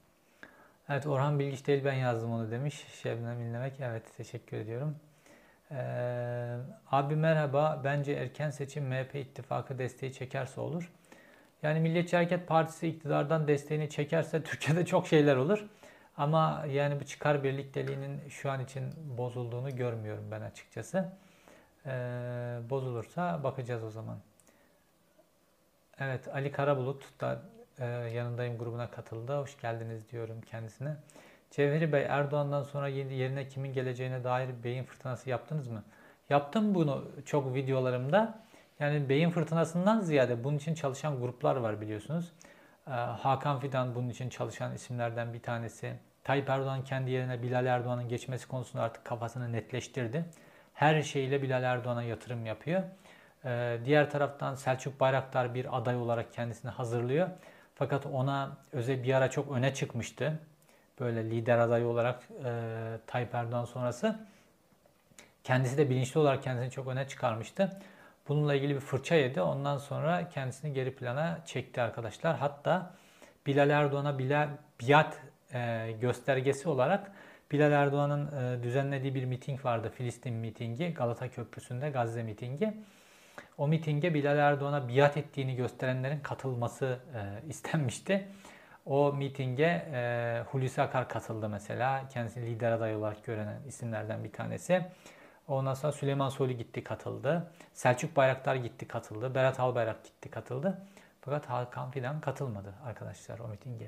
Evet, Orhan Bilgiç değil ben yazdım onu demiş. Şebnem İnlemek. Evet, teşekkür ediyorum. Ee, abi merhaba. Bence erken seçim M H P ittifakı desteği çekerse olur. Yani Milliyetçi Hareket Partisi iktidardan desteğini çekerse Türkiye'de çok şeyler olur. Ama yani bu çıkar birlikteliğinin şu an için bozulduğunu görmüyorum ben açıkçası. Ee, bozulursa bakacağız o zaman. Evet, Ali Karabulut da e, yanındayım grubuna katıldı. Hoş geldiniz diyorum kendisine. Cevheri Bey, Erdoğan'dan sonra yerine kimin geleceğine dair beyin fırtınası yaptınız mı? Yaptım bunu çok videolarımda. Yani beyin fırtınasından ziyade bunun için çalışan gruplar var biliyorsunuz. Ee, Hakan Fidan bunun için çalışan isimlerden bir tanesi. Tayyip Erdoğan kendi yerine Bilal Erdoğan'ın geçmesi konusunda artık kafasını netleştirdi. Her şeyle Bilal Erdoğan'a yatırım yapıyor. Ee, diğer taraftan Selçuk Bayraktar bir aday olarak kendisini hazırlıyor. Fakat ona özel bir ara çok öne çıkmıştı. Böyle lider adayı olarak e, Tayyip Erdoğan sonrası. Kendisi de bilinçli olarak kendisini çok öne çıkarmıştı. Bununla ilgili bir fırça yedi. Ondan sonra kendisini geri plana çekti arkadaşlar. Hatta Bilal Erdoğan'a Bilal, biat e, göstergesi olarak Bilal Erdoğan'ın e, düzenlediği bir miting vardı. Filistin mitingi. Galata Köprüsü'nde Gazze mitingi. O mitinge Bilal Erdoğan'a biat ettiğini gösterenlerin katılması e, istenmişti. O mitinge e, Hulusi Akar katıldı mesela. Kendisini lider adayı olarak gören isimlerden bir tanesi. Ondan sonra Süleyman Soylu gitti katıldı. Selçuk Bayraktar gitti katıldı. Berat Albayrak gitti katıldı. Fakat Hakan Fidan katılmadı arkadaşlar o mitinge.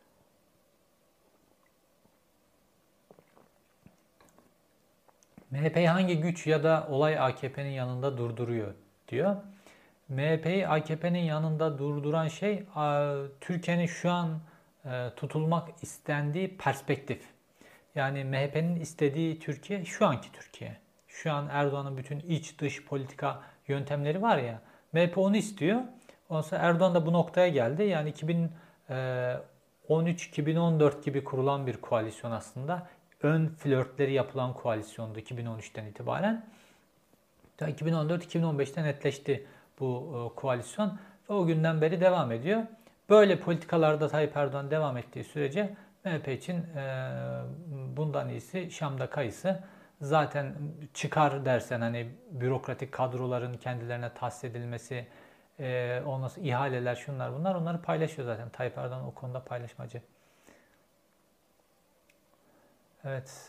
M H P'yi hangi güç ya da olay A K P'nin yanında durduruyor diyor. M H P'yi A K P'nin yanında durduran şey Türkiye'nin şu an tutulmak istendiği perspektif. Yani M H P'nin istediği Türkiye şu anki Türkiye. Şu an Erdoğan'ın bütün iç dış politika yöntemleri var ya. M H P onu istiyor. Ondan sonra Erdoğan da bu noktaya geldi. Yani iki bin on üç iki bin on dört gibi kurulan bir koalisyon aslında. Ön flörtleri yapılan koalisyondu iki bin on üçten itibaren. iki bin on dört iki bin on beşte netleşti bu koalisyon ve o günden beri devam ediyor. Böyle politikalarda Tayyip Erdoğan devam ettiği sürece M H P için bundan iyisi Şam'da kayısı. Zaten çıkar dersen hani bürokratik kadroların kendilerine tahsis edilmesi, ondan sonra ihaleler şunlar bunlar onları paylaşıyor zaten. Tayyip Erdoğan o konuda paylaşmacı. Evet.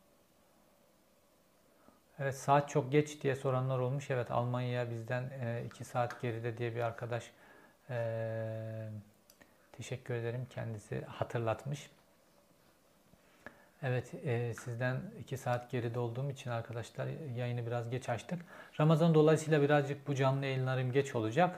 Evet, saat çok geç diye soranlar olmuş. Evet, Almanya bizden iki saat geride diye bir arkadaş e, teşekkür ederim. Kendisi hatırlatmış. Evet, e, sizden iki saat geride olduğum için arkadaşlar yayını biraz geç açtık. Ramazan dolayısıyla birazcık bu canlı yayınlarım geç olacak.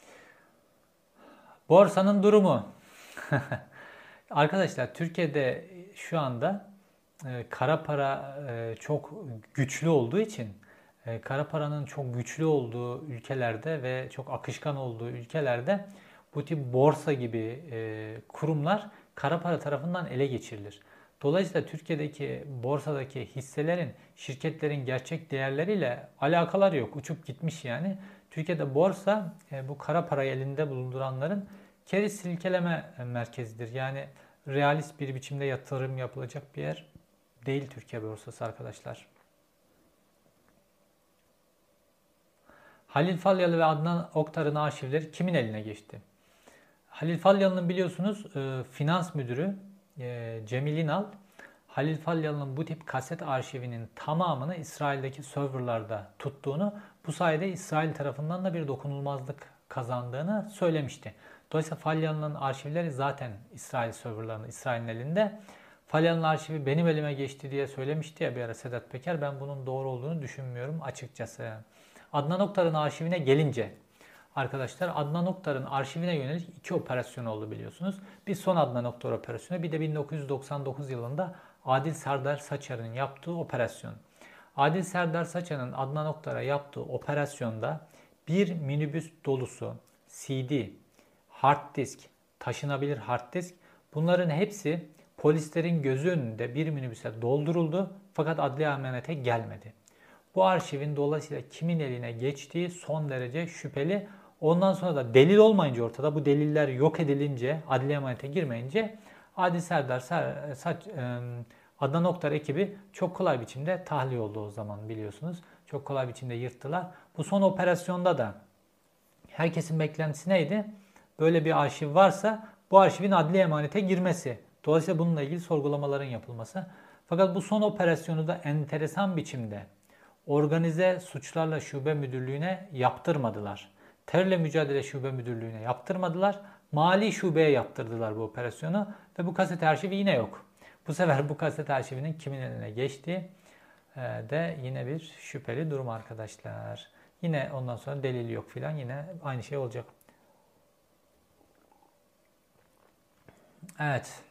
Borsanın durumu. Arkadaşlar Türkiye'de şu anda e, kara para e, çok güçlü olduğu için e, kara paranın çok güçlü olduğu ülkelerde ve çok akışkan olduğu ülkelerde bu tip borsa gibi e, kurumlar kara para tarafından ele geçirilir. Dolayısıyla Türkiye'deki borsadaki hisselerin, şirketlerin gerçek değerleriyle alakaları yok. Uçup gitmiş yani. Türkiye'de borsa e, bu kara parayı elinde bulunduranların keriz silkeleme merkezidir. Yani realist bir biçimde yatırım yapılacak bir yer değil Türkiye borsası arkadaşlar. Halil Falyalı ve Adnan Oktar'ın arşivleri kimin eline geçti? Halil Falyalı'nın biliyorsunuz e, finans müdürü e, Cemil İnal, Halil Falyalı'nın bu tip kaset arşivinin tamamını İsrail'deki serverlarda tuttuğunu, bu sayede İsrail tarafından da bir dokunulmazlık kazandığını söylemişti. Dolayısıyla Falyalı'nın arşivleri zaten İsrail serverlarında, İsrail'in elinde. Falyalı'nın arşivi benim elime geçti diye söylemişti ya bir ara Sedat Peker. Ben bunun doğru olduğunu düşünmüyorum açıkçası. Adnan Oktar'ın arşivine gelince arkadaşlar, Adnan Oktar'ın arşivine yönelik iki operasyon oldu biliyorsunuz. Bir son Adnan Oktar operasyonu, bir de bin dokuz yüz doksan dokuz yılında Adil Serdar Saçar'ın yaptığı operasyon. Adil Serdar Saçar'ın Adnan Oktar'a yaptığı operasyonda bir minibüs dolusu C D, hard disk, taşınabilir hard disk, bunların hepsi polislerin gözü önünde bir minibüse dolduruldu fakat adliye emanete gelmedi. Bu arşivin dolayısıyla kimin eline geçtiği son derece şüpheli. Ondan sonra da delil olmayınca ortada, bu deliller yok edilince, adliye emanete girmeyince Adil Serdar Saç, Adnan Oktar ekibi çok kolay biçimde tahliye oldu o zaman biliyorsunuz. Çok kolay biçimde yırttılar. Bu son operasyonda da herkesin beklentisi neydi? Böyle bir arşiv varsa bu arşivin adli emanete girmesi. Dolayısıyla bununla ilgili sorgulamaların yapılması. Fakat bu son operasyonu da enteresan biçimde organize suçlarla şube müdürlüğüne yaptırmadılar. Terörle mücadele şube müdürlüğüne yaptırmadılar. Mali şubeye yaptırdılar bu operasyonu ve bu kaset arşivi yine yok. Bu sefer bu kaset arşivinin kimin eline geçtiği de yine bir şüpheli durum arkadaşlar. Yine ondan sonra delil yok filan, yine aynı şey olacak. Evet.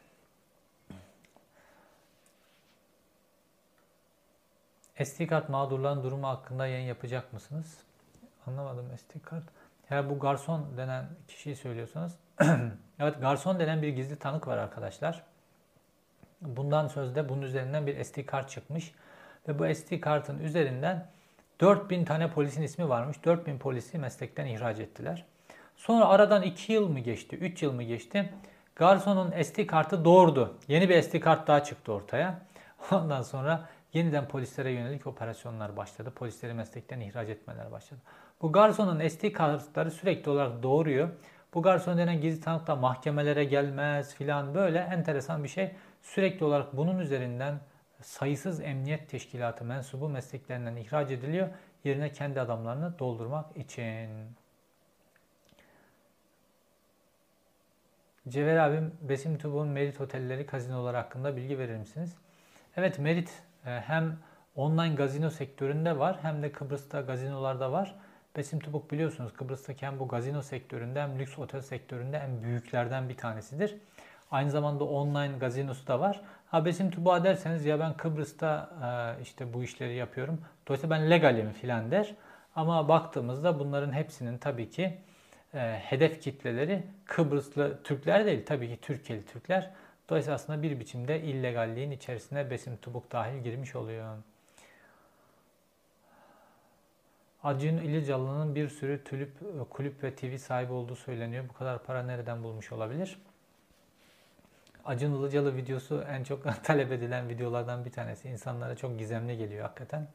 S D kart mağdurların durumu hakkında yayın yapacak mısınız? Anlamadım S D kart. Eğer bu garson denen kişiyi söylüyorsanız. Evet, garson denen bir gizli tanık var arkadaşlar. Bundan sözde bunun üzerinden bir S D kart çıkmış. Ve bu S D kartın üzerinden dört bin tane polisin ismi varmış. dört bin polisi meslekten ihraç ettiler. Sonra aradan iki yıl mı geçti, üç yıl mı geçti? Garsonun S D kartı doğurdu. Yeni bir S D kart daha çıktı ortaya. Ondan sonra yeniden polislere yönelik operasyonlar başladı. Polisleri meslekten ihraç etmeler başladı. Bu garsonun S D kartları sürekli olarak doğuruyor. Bu garson denen gizli tanık da mahkemelere gelmez filan, böyle enteresan bir şey. Sürekli olarak bunun üzerinden sayısız emniyet teşkilatı mensubu mesleklerinden ihraç ediliyor. Yerine kendi adamlarını doldurmak için. Cevher abim, Besim Tubuk'un Merit otelleri, kazinoları hakkında bilgi verir misiniz? Evet, Merit hem online gazino sektöründe var hem de Kıbrıs'ta gazinolarda var. Besim Tubuk biliyorsunuz Kıbrıs'taki hem bu gazino sektöründe hem lüks otel sektöründe en büyüklerden bir tanesidir. Aynı zamanda online gazinosu da var. Ha, Besim Tubuk'a derseniz ya ben Kıbrıs'ta işte bu işleri yapıyorum, dolayısıyla ben legalim filan der. Ama baktığımızda bunların hepsinin tabii ki hedef kitleleri Kıbrıslı Türkler değil, tabii ki Türkiye'li Türkler. Dolayısıyla aslında bir biçimde illegalliğin içerisine Besim Tubuk dahil girmiş oluyor. Acun İlicalı'nın bir sürü tülüp, kulüp ve T V sahibi olduğu söyleniyor. Bu kadar para nereden bulmuş olabilir? Acun Ilıcalı videosu en çok talep edilen videolardan bir tanesi. İnsanlara çok gizemli geliyor hakikaten.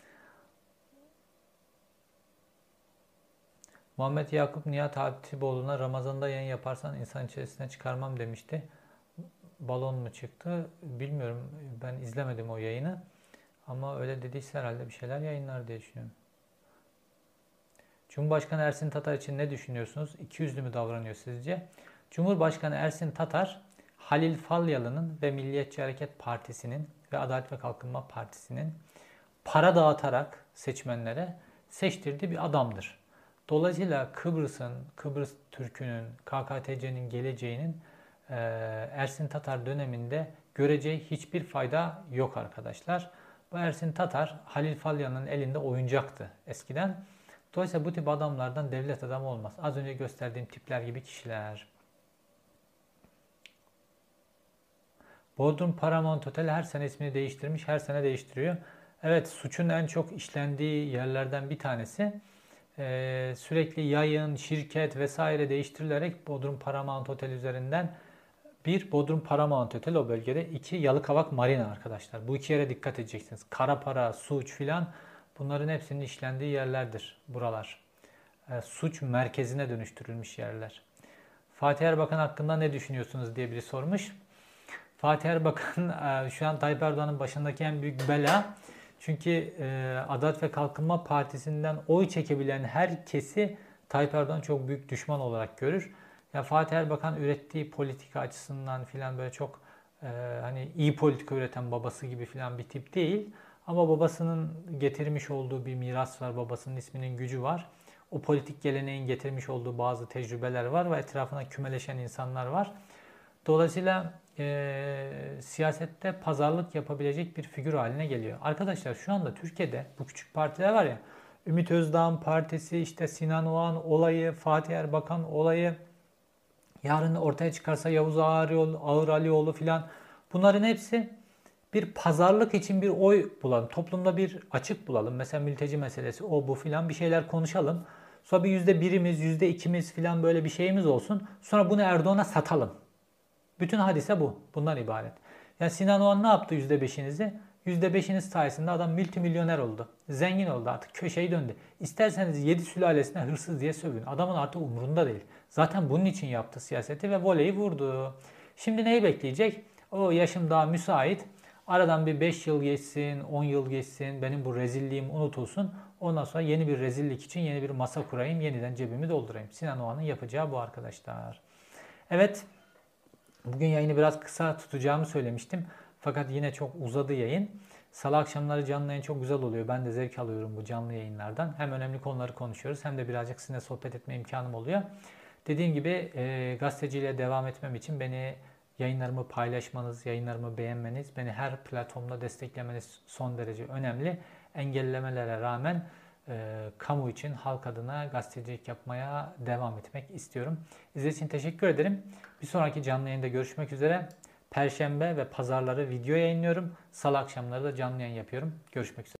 Muhammed Yakup Nihat Hatipoğlu'na Ramazan'da yayın yaparsan insan içerisine çıkarmam demişti. Balon mu çıktı bilmiyorum. Ben izlemedim o yayını. Ama öyle dediyse herhalde bir şeyler yayınlar diye düşünüyorum. Cumhurbaşkanı Ersin Tatar için ne düşünüyorsunuz? İkiyüzlü mü davranıyor sizce? Cumhurbaşkanı Ersin Tatar, Halil Falyalı'nın ve Milliyetçi Hareket Partisi'nin ve Adalet ve Kalkınma Partisi'nin para dağıtarak seçmenlere seçtirdiği bir adamdır. Dolayısıyla Kıbrıs'ın, Kıbrıs Türk'ünün, K K T C'nin geleceğinin Ersin Tatar döneminde göreceği hiçbir fayda yok arkadaşlar. Bu Ersin Tatar, Halil Falyalı'nın elinde oyuncaktı eskiden. Dolayısıyla bu tip adamlardan devlet adamı olmaz. Az önce gösterdiğim tipler gibi kişiler. Bodrum Paramount Otel her sene ismini değiştirmiş, her sene değiştiriyor. Evet, suçun en çok işlendiği yerlerden bir tanesi. Ee, sürekli yayın, şirket vesaire değiştirilerek Bodrum Paramount Otel üzerinden bir Bodrum Paramount Otel o bölgede, iki Yalıkavak Marina arkadaşlar. Bu iki yere dikkat edeceksiniz. Kara para, suç filan, bunların hepsinin işlendiği yerlerdir buralar. E, suç merkezine dönüştürülmüş yerler. Fatih Erbakan hakkında ne düşünüyorsunuz diye biri sormuş. Fatih Erbakan e, şu an Tayyip Erdoğan'ın başındaki en büyük bela. Çünkü e, Adalet ve Kalkınma Partisi'nden oy çekebilen herkesi Tayyip Erdoğan çok büyük düşman olarak görür. Ya Fatih Erbakan ürettiği politika açısından filan böyle çok e, hani iyi politika üreten babası gibi filan bir tip değil. Ama babasının getirmiş olduğu bir miras var. Babasının isminin gücü var. O politik geleneğin getirmiş olduğu bazı tecrübeler var ve etrafına kümeleşen insanlar var. Dolayısıyla e, siyasette pazarlık yapabilecek bir figür haline geliyor. Arkadaşlar şu anda Türkiye'de bu küçük partiler var ya, Ümit Özdağ'ın partisi, işte Sinan Oğan olayı, Fatih Erbakan olayı, yarın ortaya çıkarsa Yavuz Ağır, Ağır Alioğlu filan, bunların hepsi bir pazarlık için bir oy bulalım. Toplumda bir açık bulalım. Mesela mülteci meselesi, o bu filan, bir şeyler konuşalım. Sonra bir yüzde birimiz, yüzde ikimiz filan böyle bir şeyimiz olsun. Sonra bunu Erdoğan'a satalım. Bütün hadise bu. Bundan ibaret. Ya Sinan Oğan ne yaptı yüzde beşinizi? yüzde beşiniz sayesinde adam multimilyoner oldu. Zengin oldu, artık köşeyi döndü. İsterseniz yedi sülalesine hırsız diye sövün. Adamın artık umurunda değil. Zaten bunun için yaptı siyaseti ve voleyi vurdu. Şimdi neyi bekleyecek? O yaşım daha müsait. Aradan bir beş yıl geçsin, on yıl geçsin, benim bu rezilliğim unutulsun. Ondan sonra yeni bir rezillik için yeni bir masa kurayım, yeniden cebimi doldurayım. Sinan Oğan'ın yapacağı bu arkadaşlar. Evet, bugün yayını biraz kısa tutacağımı söylemiştim. Fakat yine çok uzadı yayın. Salı akşamları canlı yayın çok güzel oluyor. Ben de zevk alıyorum bu canlı yayınlardan. Hem önemli konuları konuşuyoruz hem de birazcık sizinle sohbet etme imkanım oluyor. Dediğim gibi e, gazeteciliğe devam etmem için beni yayınlarımı paylaşmanız, yayınlarımı beğenmeniz, beni her platformda desteklemeniz son derece önemli. Engellemelere rağmen e, kamu için, halk adına gazetecilik yapmaya devam etmek istiyorum. İzlediğiniz için teşekkür ederim. Bir sonraki canlı yayında görüşmek üzere. Perşembe ve pazarları video yayınlıyorum. Salı akşamları da canlı yayın yapıyorum. Görüşmek üzere.